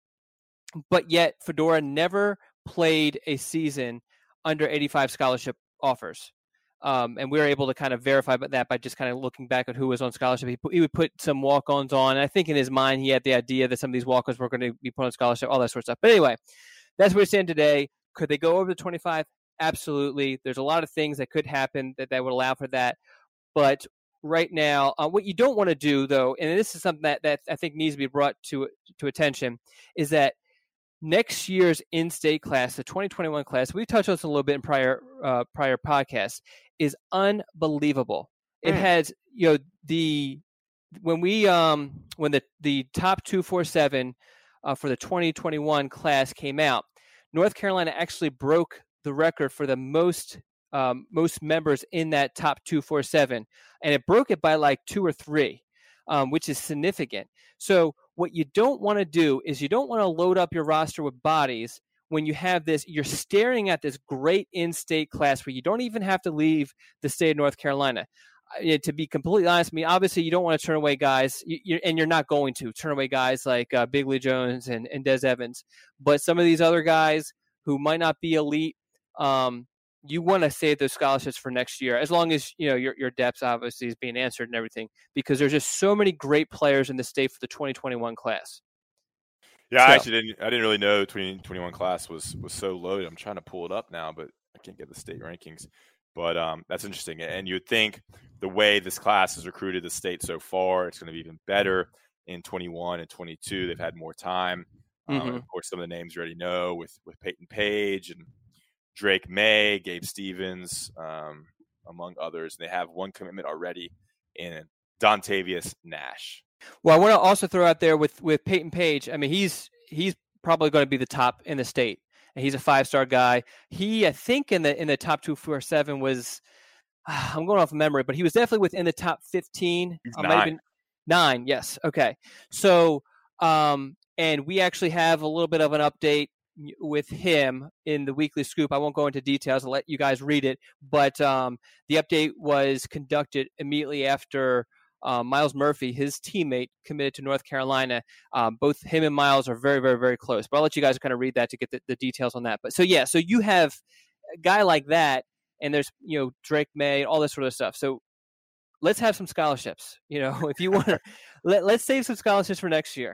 Speaker 3: but yet Fedora never played a season under eighty-five scholarship offers. Um, and we were able to kind of verify that by just kind of looking back at who was on scholarship. He, put, he would put some walk-ons on. And I think in his mind, he had the idea that some of these walk-ons were going to be put on scholarship, all that sort of stuff. But anyway, that's where we stand today. Could they go over the twenty-five? Absolutely. There's a lot of things that could happen that, that would allow for that. But right now, uh, what you don't want to do, though, and this is something that, that I think needs to be brought to to attention, is that next year's in-state class, the twenty twenty-one class, we touched on this a little bit in prior uh, prior podcasts, is unbelievable. It mm. has, you know, the when we um when the the top two forty-seven uh, for the twenty twenty-one class came out, North Carolina actually broke the record for the most um, most members in that top two forty-seven, and it broke it by like two or three, um, which is significant. So what you don't want to do is you don't want to load up your roster with bodies when you have this, you're staring at this great in-state class where you don't even have to leave the state of North Carolina. Uh, to be completely honest, I mean, obviously you don't want to turn away guys, you, you, and you're not going to turn away guys like uh, Bingley Jones and, and Des Evans. But some of these other guys who might not be elite, um, you want to save those scholarships for next year, as long as, you know, your your depth obviously is being answered and everything, because there's just so many great players in the state for the twenty twenty-one class.
Speaker 2: Yeah,
Speaker 3: so.
Speaker 2: I actually didn't. I didn't really know twenty twenty-one class was was so loaded. I'm trying to pull it up now, but I can't get the state rankings. But um, that's interesting. And you would think the way this class has recruited the state so far, it's going to be even better in twenty-one and twenty-two. They've had more time. Mm-hmm. Um, of course, some of the names you already know with with Peyton Page and Drake May, Gabe Stevens, um, among others. And they have one commitment already in Dontavius Nash.
Speaker 3: Well, I want to also throw out there with, with Peyton Page. I mean, he's he's probably going to be the top in the state. And he's a five-star guy. He, I think, in the in the top two four seven was I'm going off of memory, but he was definitely within the top fifteen.
Speaker 2: He's
Speaker 3: uh,
Speaker 2: nine.
Speaker 3: Might have been nine. Yes. Okay. So, um, and we actually have a little bit of an update with him in the weekly scoop. I won't go into details. I'll let you guys read it. But um, the update was conducted immediately after uh, Myles Murphy, his teammate, committed to North Carolina. Um, both him and Myles are very, very, very close. But I'll let you guys kind of read that to get the, the details on that. But so, yeah, so you have a guy like that, and there's, you know, Drake May, all this sort of stuff. So let's have some scholarships. You know, if you want to, let, let's save some scholarships for next year.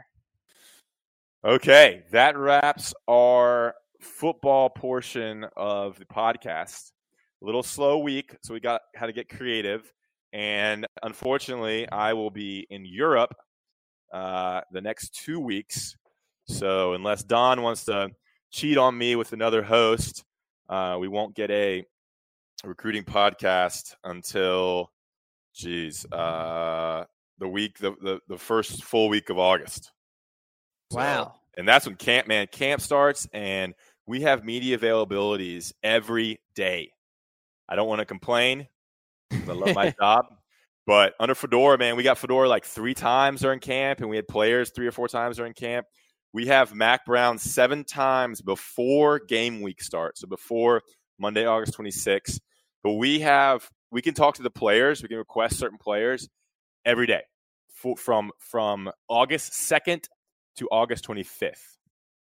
Speaker 2: Okay, that wraps our football portion of the podcast. A little slow week, so we got how to get creative. And unfortunately, I will be in Europe uh, the next two weeks. So unless Don wants to cheat on me with another host, uh, we won't get a recruiting podcast until, geez, uh, the week, the, the the first full week of August.
Speaker 3: Wow.
Speaker 2: So, and that's when camp, man, camp starts, and we have media availabilities every day. I don't want to complain. I love my job. But under Fedora, man, we got Fedora like three times during camp, and we had players three or four times during camp. We have Mack Brown seven times before game week starts, so before Monday, August twenty-sixth. But we have we can talk to the players. We can request certain players every day for, from from August second to August twenty-fifth.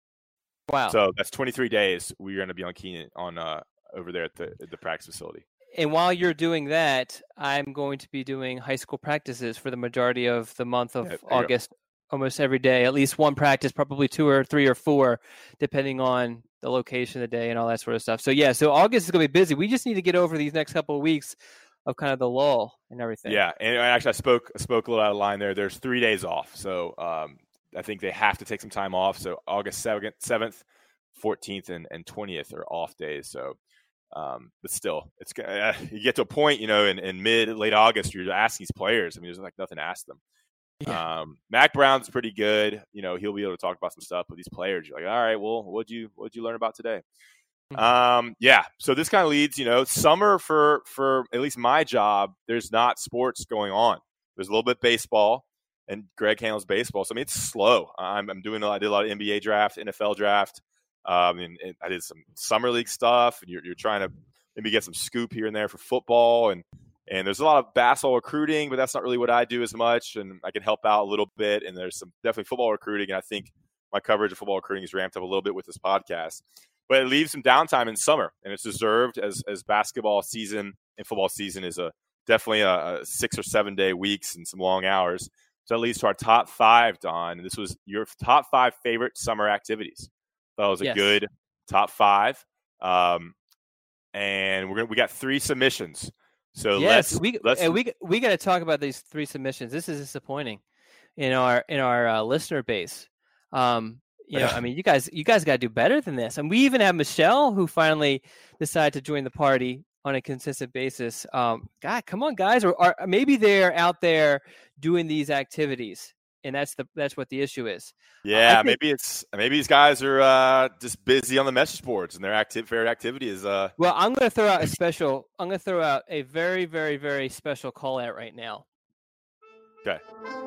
Speaker 3: Wow.
Speaker 2: So that's twenty-three days we're going to be on Keenan on uh, over there at the at the practice facility.
Speaker 3: And while you're doing that, I'm going to be doing high school practices for the majority of the month of
Speaker 2: yeah,
Speaker 3: August, almost every day, at least one practice, probably two or three or four, depending on the location of the day and all that sort of stuff. So, yeah, so August is going to be busy. We just need to get over these next couple of weeks of kind of the lull and everything.
Speaker 2: Yeah, and actually I spoke I spoke a little out of line there. There's three days off. So um, I think they have to take some time off. So August seventh, fourteenth, and, and twentieth are off days. So Um, but still, it's uh, you get to a point, you know, in, in mid, late August, you're asking these players. I mean, there's like nothing to ask them. Yeah. Um, Mack Brown's pretty good. You know, he'll be able to talk about some stuff with these players. You're like, all right, well, what'd you what'd you learn about today? Mm-hmm. Um, yeah. So this kind of leads, you know, summer for for at least my job. There's not sports going on. There's a little bit baseball, and Greg handles baseball. So I mean, it's slow. I'm I'm doing a lot, I did a lot of N B A draft, N F L draft. Um, and, and I did some summer league stuff, and you're, you're trying to maybe get some scoop here and there for football. And, and there's a lot of basketball recruiting, but that's not really what I do as much. And I can help out a little bit. And there's some definitely football recruiting. And I think my coverage of football recruiting is ramped up a little bit with this podcast, but it leaves some downtime in summer, and it's deserved as, as basketball season and football season is a definitely a, a six or seven day weeks and some long hours. So that leads to our top five, Don. And this was your top five favorite summer activities. That was a
Speaker 3: yes.
Speaker 2: good top five, um, and we're gonna, we got three submissions. So
Speaker 3: yes,
Speaker 2: let's
Speaker 3: we
Speaker 2: let's
Speaker 3: and we we got to talk about these three submissions. This is disappointing in our in our uh, listener base. Um, you know, I mean, you guys you guys got to do better than this. And we even have Michelle, who finally decided to join the party on a consistent basis. Um, God, come on, guys, or, or maybe they're out there doing these activities. And that's the that's what the issue is.
Speaker 2: Yeah,
Speaker 3: think,
Speaker 2: maybe it's maybe these guys are uh, just busy on the message boards, and their active favorite activity is. Uh...
Speaker 3: Well, I'm going to throw out a special. I'm going to throw out a very, very, very special call out right now.
Speaker 2: Okay.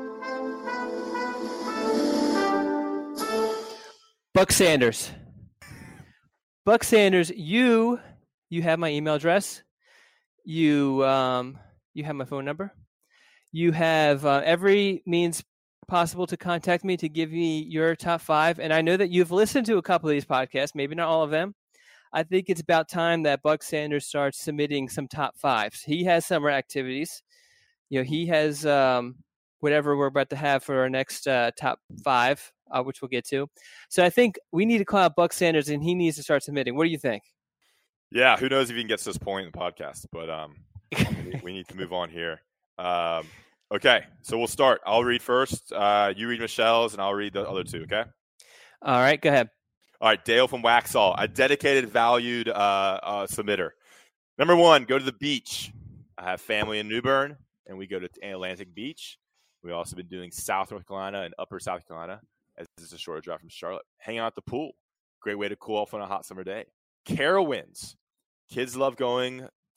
Speaker 3: Buck Sanders. Buck Sanders, you you have my email address. You um you have my phone number. You have uh, every means possible to contact me to give me your top five. And I know that you've listened to a couple of these podcasts, maybe not all of them. I think it's about time that Buck Sanders starts submitting some top fives. He has summer activities. You know, he has um, whatever we're about to have for our next uh, top five, uh, which we'll get to. So I think we need to call out Buck Sanders, and he needs to start submitting. What do you think?
Speaker 2: Yeah, who knows if he can get to this point in the podcast, but um, we need to move on here. Um, Okay, so we'll start. I'll read first. Uh, you read Michelle's, and I'll read the other two, okay?
Speaker 3: All right, go ahead.
Speaker 2: All right, Dale from Waxhaw, a dedicated, valued uh, uh, submitter. Number one, go to the beach. I have family in New Bern, and we go to Atlantic Beach. We've also been doing South North Carolina and Upper South Carolina, as this is a shorter drive from Charlotte. Hanging out at the pool. Great way to cool off on a hot summer day. Carowinds. Kids love going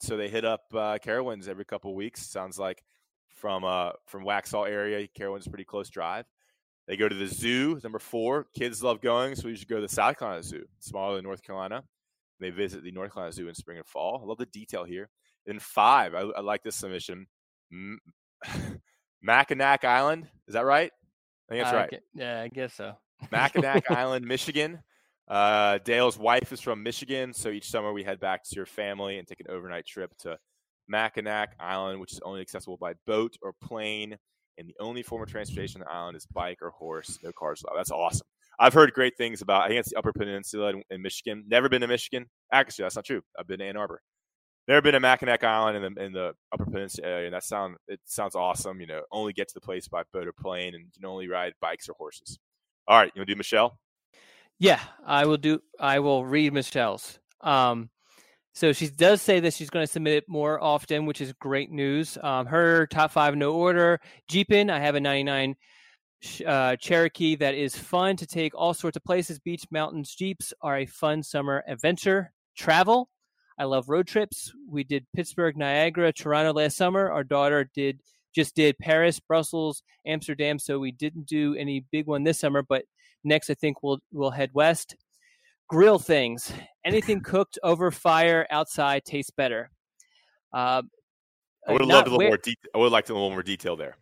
Speaker 2: so they hit up uh, Carowinds every couple of weeks. Sounds like from uh, from Waxhaw area, Carowinds is a pretty close drive. They go to the zoo, number four. Kids love going, so we should go to the South Carolina Zoo, smaller than North Carolina. They visit the North Carolina Zoo in spring and fall. I love the detail here. Then five, I, I like this submission. M- Mackinac Island, is that right? I think that's
Speaker 3: uh,
Speaker 2: right.
Speaker 3: Yeah, I guess so.
Speaker 2: Mackinac Island, Michigan. Uh, Dale's wife is from Michigan, so each summer we head back to your family and take an overnight trip to Mackinac Island, which is only accessible by boat or plane, and the only form of transportation on the island is bike or horse. No cars allowed. That's awesome. I've heard great things about, I think it's the Upper Peninsula in, in Michigan. Never been to Michigan. Actually, that's not true. I've been to Ann Arbor. Never been to Mackinac Island in the in the Upper Peninsula area, and that sound it sounds awesome. You know, only get to the place by boat or plane, and you can only ride bikes or horses. All right, you want to do Michelle?
Speaker 3: Yeah, I will do. I will read Michelle's. Um, so she does say that she's going to submit it more often, which is great news. Um, her top five, no order. Jeepin, I have a ninety-nine uh, Cherokee that is fun to take all sorts of places. Beach, mountains, Jeeps are a fun summer adventure. Travel. I love road trips. We did Pittsburgh, Niagara, Toronto last summer. Our daughter did just did Paris, Brussels, Amsterdam. So we didn't do any big one this summer, but next I think we'll we'll head west. Grill things. Anything cooked over fire outside tastes better. Uh,
Speaker 2: I would have loved a little wear- more. De- I would like a little more detail there.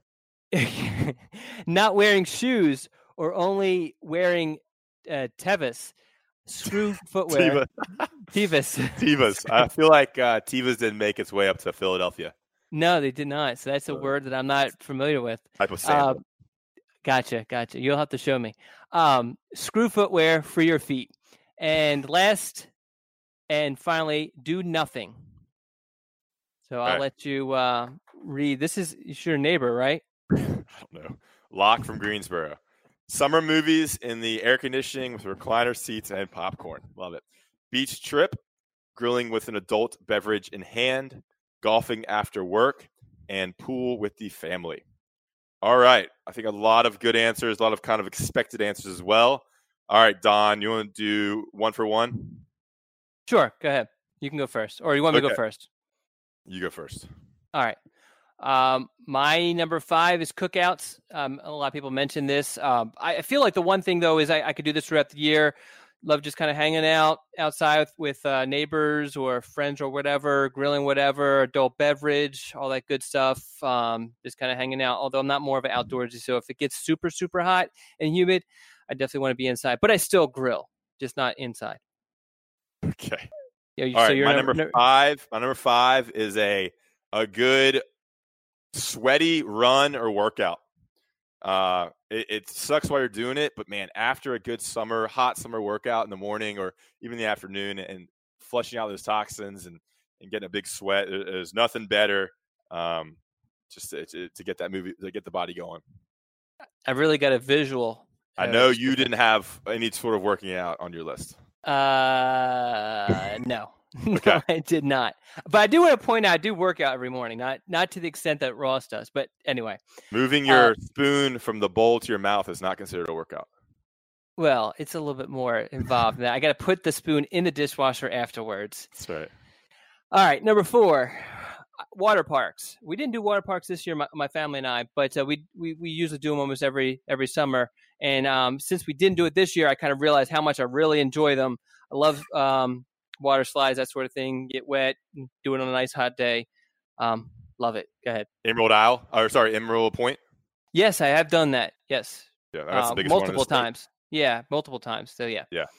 Speaker 3: Not wearing shoes or only wearing uh, Tevis. Screw footwear. Tevas.
Speaker 2: Tevas. I feel like uh, Tevas didn't make its way up to Philadelphia.
Speaker 3: No, they did not. So that's a word that I'm not familiar with.
Speaker 2: Type of sandal.
Speaker 3: Um, gotcha, gotcha. You'll have to show me. Um, screw footwear, free your feet. And last and finally, do nothing. So I'll right. let you uh, read. This is your neighbor, right?
Speaker 2: I don't know. Locke from Greensboro. Summer movies in the air conditioning with recliner seats and popcorn. Love it. Beach trip, grilling with an adult beverage in hand, golfing after work, and pool with the family. All right. I think a lot of good answers, a lot of kind of expected answers as well. All right, Don, you want to do one for one?
Speaker 3: Sure. Go ahead. You can go first. Or you want me okay. to go first?
Speaker 2: You go first.
Speaker 3: All right. Um, my number five is cookouts. Um, a lot of people mention this. Um, I, I feel like the one thing, though, is I, I could do this throughout the year. Love just kind of hanging out outside with, with uh, neighbors or friends or whatever, grilling whatever, adult beverage, all that good stuff. Um, just kind of hanging out, although I'm not more of an outdoorsy. So if it gets super, super hot and humid, I definitely want to be inside. But I still grill, just not inside.
Speaker 2: Okay.
Speaker 3: Yeah,
Speaker 2: all so right, my number, number five. My number five is a a good sweaty run or workout. Uh, it, it sucks while you're doing it, but man, after a good summer, hot summer workout in the morning or even the afternoon, and flushing out those toxins and, and getting a big sweat, there's nothing better. Um, just to, to, to get that movie, to get the body going.
Speaker 3: I've really got a visual.
Speaker 2: I know you didn't have any sort of working out on your list.
Speaker 3: Uh, no.
Speaker 2: Okay.
Speaker 3: No, I did not. But I do want to point out I do work out every morning, not not to the extent that Ross does. But anyway.
Speaker 2: Moving your uh, spoon from the bowl to your mouth is not considered a workout.
Speaker 3: Well, it's a little bit more involved than that. I got to put the spoon in the dishwasher afterwards.
Speaker 2: That's right.
Speaker 3: All right, number four, water parks. We didn't do water parks this year, my, my family and I, but uh, we, we we usually do them almost every every summer. And um, since we didn't do it this year, I kind of realized how much I really enjoy them. I love um, water slides, that sort of thing. Get wet, do it on a nice hot day. Um, love it. Go ahead.
Speaker 2: Emerald Isle, or sorry, Emerald Point.
Speaker 3: Yes, I have done that. Yes.
Speaker 2: Yeah, that's
Speaker 3: uh,
Speaker 2: the biggest
Speaker 3: multiple
Speaker 2: one in
Speaker 3: times. Yeah, multiple times. So yeah.
Speaker 2: Yeah.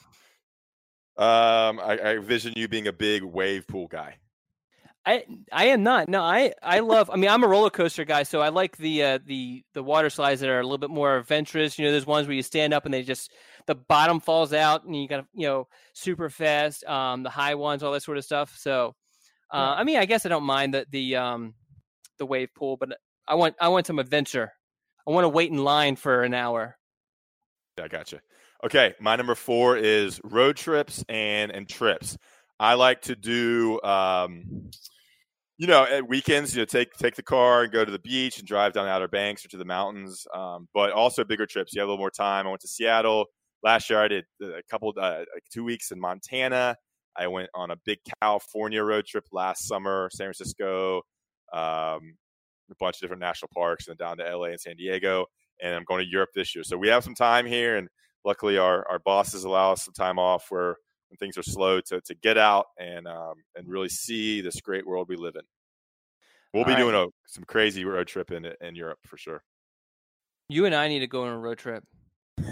Speaker 2: Um, I, I envision you being a big wave pool guy.
Speaker 3: I I am not. No, I, I love. I mean, I'm a roller coaster guy, so I like the uh, the the water slides that are a little bit more adventurous. You know, there's ones where you stand up and they just the bottom falls out and you got to you know super fast. Um, the high ones, all that sort of stuff. So, uh, yeah. I mean, I guess I don't mind the the um the wave pool, but I want I want some adventure. I want to wait in line for an hour.
Speaker 2: Yeah, I gotcha. Okay, my number four is road trips and and trips. I like to do, um, you know, at weekends, you know, take take the car and go to the beach and drive down the Outer Banks or to the mountains. Um, but also bigger trips. You have a little more time. I went to Seattle last year. I did a couple, uh, like two weeks in Montana. I went on a big California road trip last summer, San Francisco, um, a bunch of different national parks, and then down to L A and San Diego. And I'm going to Europe this year. So we have some time here, and luckily our, our bosses allow us some time off where when things are slow to to get out and um, and really see this great world we live in. We'll
Speaker 3: All
Speaker 2: be
Speaker 3: right.
Speaker 2: doing a some crazy road trip in in Europe for sure.
Speaker 3: You and I need to go on a road trip.
Speaker 2: You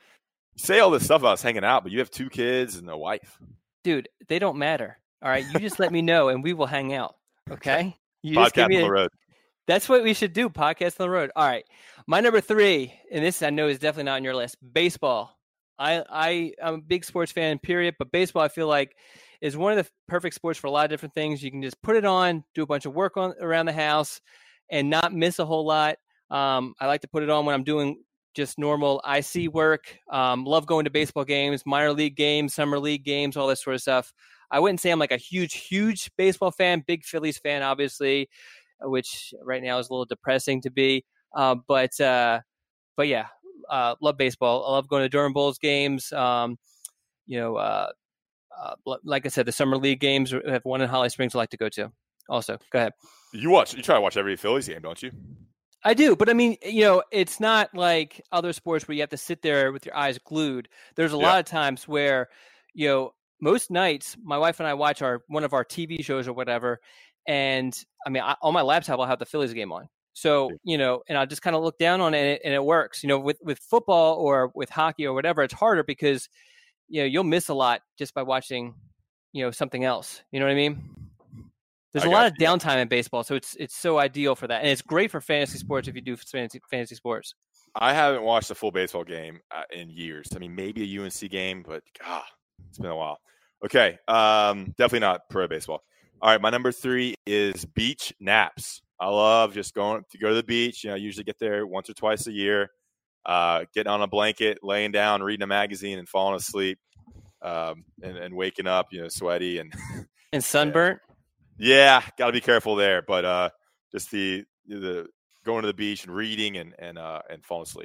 Speaker 2: say all this stuff about us hanging out, but you have two kids and a wife.
Speaker 3: Dude, they don't matter. All right. You just let me know and we will hang out. Okay. You just
Speaker 2: Podcast
Speaker 3: give
Speaker 2: on
Speaker 3: me
Speaker 2: the
Speaker 3: a,
Speaker 2: road.
Speaker 3: That's what we should do. Podcast on the road. All right. My number three, and this I know is definitely not on your list, baseball. I, I, I'm a big sports fan, period. But baseball, I feel like, is one of the perfect sports for a lot of different things. You can just put it on, do a bunch of work on around the house, and not miss a whole lot. Um, I like to put it on when I'm doing just normal I C work. Um, love going to baseball games, minor league games, summer league games, all this sort of stuff. I wouldn't say I'm like a huge, huge baseball fan, big Phillies fan, obviously, which right now is a little depressing to be. Uh, but, uh, but yeah, uh, love baseball. I love going to Durham Bulls games. Um, you know, uh, uh, like I said, the summer league games have one in Holly Springs I like to go to. Also, go ahead.
Speaker 2: You watch. You try to watch every Phillies game, don't you?
Speaker 3: I do, but I mean, you know, it's not like other sports where you have to sit there with your eyes glued. There's a
Speaker 2: Yeah.
Speaker 3: lot of times where, you know, most nights my wife and I watch our one of our T V shows or whatever, and I mean, I, on my laptop I'll have the Phillies game on. So, you know, and I'll just kind of look down on it and it works. You know, with with football or with hockey or whatever, it's harder because, you know, you'll miss a lot just by watching, you know, something else. You know what I mean? There's
Speaker 2: I
Speaker 3: a lot
Speaker 2: got
Speaker 3: of
Speaker 2: you.
Speaker 3: downtime in baseball, so it's it's so ideal for that, and it's great for fantasy sports if you do fantasy fantasy sports.
Speaker 2: I haven't watched a full baseball game uh, in years. I mean, maybe a U N C game, but God, it's been a while. Okay, um, definitely not pro baseball. All right, my number three is beach naps. I love just going to go to the beach. You know, I usually get there once or twice a year, uh, getting on a blanket, laying down, reading a magazine, and falling asleep, um, and, and waking up, you know, sweaty and
Speaker 3: And sunburnt.
Speaker 2: yeah, got to be careful there. But uh, just the the going to the beach and reading and and uh, and falling asleep.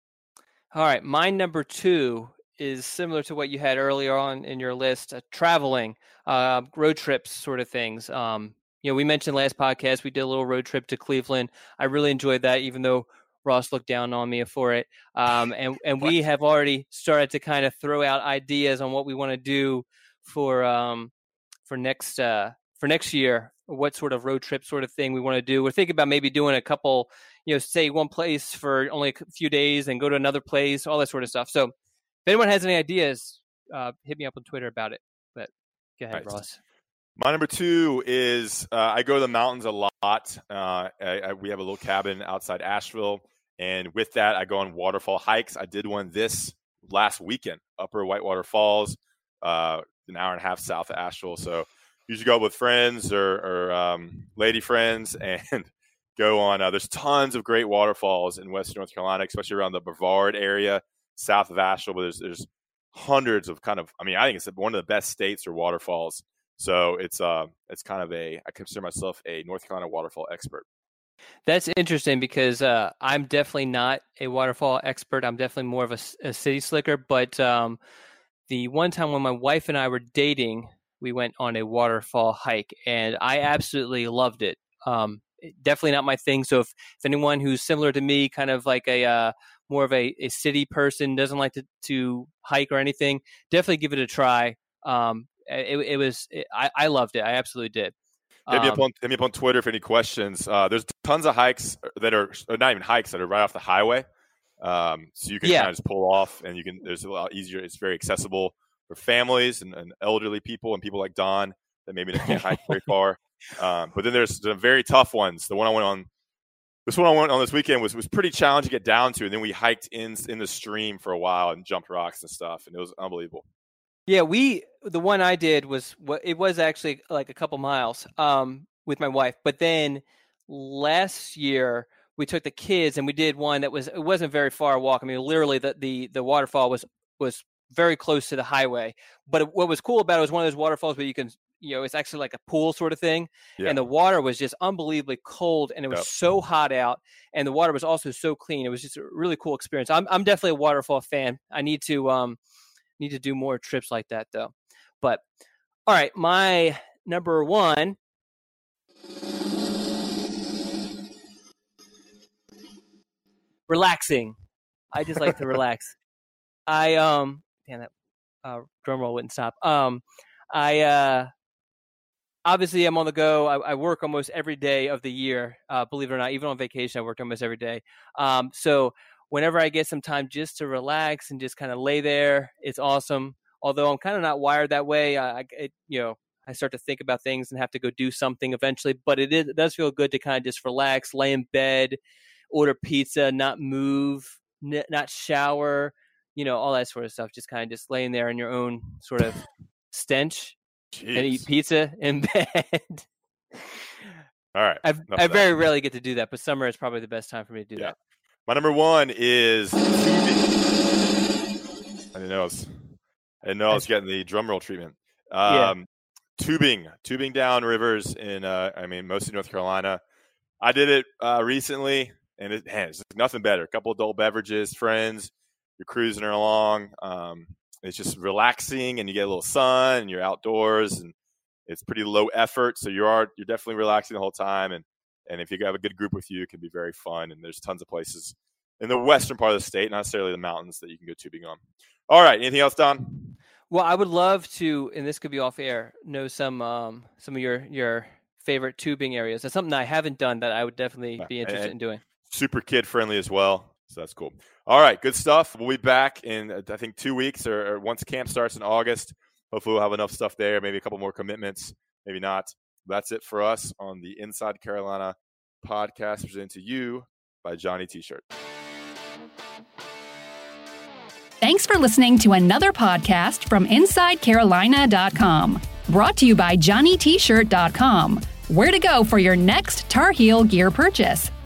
Speaker 3: All right, my number two is similar to what you had earlier on in your list: uh, traveling, uh, road trips, sort of things. Um, you know, we mentioned last podcast we did a little road trip to Cleveland. I really enjoyed that, even though Ross looked down on me for it. Um, and and we have already started to kind of throw out ideas on what we want to do for um, for next uh, for next year. What sort of road trip sort of thing we want to do? We're thinking about maybe doing a couple, you know, stay one place for only a few days and go to another place, all that sort of stuff. So if anyone has any ideas, uh, hit me up on Twitter about it. But go ahead,
Speaker 2: Nice.
Speaker 3: Ross.
Speaker 2: My number two is uh, I go to the mountains a lot. Uh, I, I, we have a little cabin outside Asheville, and with that, I go on waterfall hikes. I did one this last weekend, Upper Whitewater Falls, uh, an hour and a half south of Asheville. So usually go with friends or, or um, lady friends and go on. Uh, there's tons of great waterfalls in Western North Carolina, especially around the Brevard area, south of Asheville. But there's there's hundreds of kind of, I mean, I think it's one of the best states for waterfalls. So it's uh, it's kind of a, I consider myself a North Carolina waterfall expert.
Speaker 3: That's interesting because uh, I'm definitely not a waterfall expert. I'm definitely more of a, a city slicker. But um, the one time when my wife and I were dating, we went on a waterfall hike, and I absolutely loved it. Um, definitely not my thing. So if, if anyone who's similar to me, kind of like a uh, more of a, a city person, doesn't like to, to hike or anything, definitely give it a try. Um, it, it was it, I, I loved it. I absolutely did.
Speaker 2: Hit me,
Speaker 3: Um,
Speaker 2: up on, hit me up on Twitter for any questions. Uh, there's tons of hikes that are not even hikes that are right off the highway. Um, so you can
Speaker 3: Yeah.
Speaker 2: kind of just pull off and you can, there's a lot easier. It's very accessible for families and, and elderly people and people like Don that maybe they can't hike very far. Um, but then there's the very tough ones. The one I went on, this one I went on this weekend was, was pretty challenging to get down to. And then we hiked in, in the stream for a while and jumped rocks and stuff. And it was unbelievable.
Speaker 3: Yeah, we the one I did was what it was actually like a couple miles um, with my wife, but then last year we took the kids and we did one that was it wasn't very far a walk. I mean, literally the the, the waterfall was was very close to the highway. But it, what was cool about it was one of those waterfalls where you can you know it's actually like a pool sort of thing,
Speaker 2: Yeah.
Speaker 3: and the water was just unbelievably cold and it was
Speaker 2: Yep.
Speaker 3: so hot out, and the water was also so clean. It was just a really cool experience. I'm I'm definitely a waterfall fan. I need to um. Need to do more trips like that, though. But All right, my number one. Relaxing. I just like to relax. I um, damn that uh, drum roll wouldn't stop. Um, I uh, obviously I'm on the go. I, I work almost every day of the year. Uh, believe it or not, even on vacation, I work almost every day. Um, so whenever I get some time just to relax and just kind of lay there, it's awesome. Although I'm kind of not wired that way. I, it, you know, I start to think about things and have to go do something eventually. But it, is, it does feel good to kind of just relax, lay in bed, order pizza, not move, n- not shower, you know, all that sort of stuff. Just kind of just laying there in your own sort of stench Jeez. And eat pizza in bed.
Speaker 2: All right.
Speaker 3: I've, I very rarely get to do that, but summer is probably the best time for me to do yeah. that.
Speaker 2: My number one is tubing. I didn't know I was, I didn't know I was getting the drum roll treatment. Um, yeah. Tubing, tubing down rivers in, uh, I mean, mostly North Carolina. I did it uh, recently, and it, man, it's nothing better. A couple adult beverages, friends, you're cruising along. Um, it's just relaxing, and you get a little sun, and you're outdoors, and it's pretty low effort. So you are you're definitely relaxing the whole time, and and if you have a good group with you, it can be very fun. And there's tons of places in the western part of the state, not necessarily the mountains, that you can go tubing on. All right, anything else, Don?
Speaker 3: Well, I would love to, and this could be off air, know some um, some of your your favorite tubing areas. That's something I haven't done that I would definitely be interested and in doing.
Speaker 2: Super kid friendly as well, so that's cool. All right, good stuff. We'll be back in I think two weeks or, or once camp starts in August. Hopefully we'll have enough stuff there, maybe a couple more commitments, maybe not. That's it for us on the Inside Carolina podcast, presented to you by Johnny T-Shirt.
Speaker 1: Thanks for listening to another podcast from Inside Carolina dot com. Brought to you by Johnny T Shirt dot com. Where to go for your next Tar Heel gear purchase.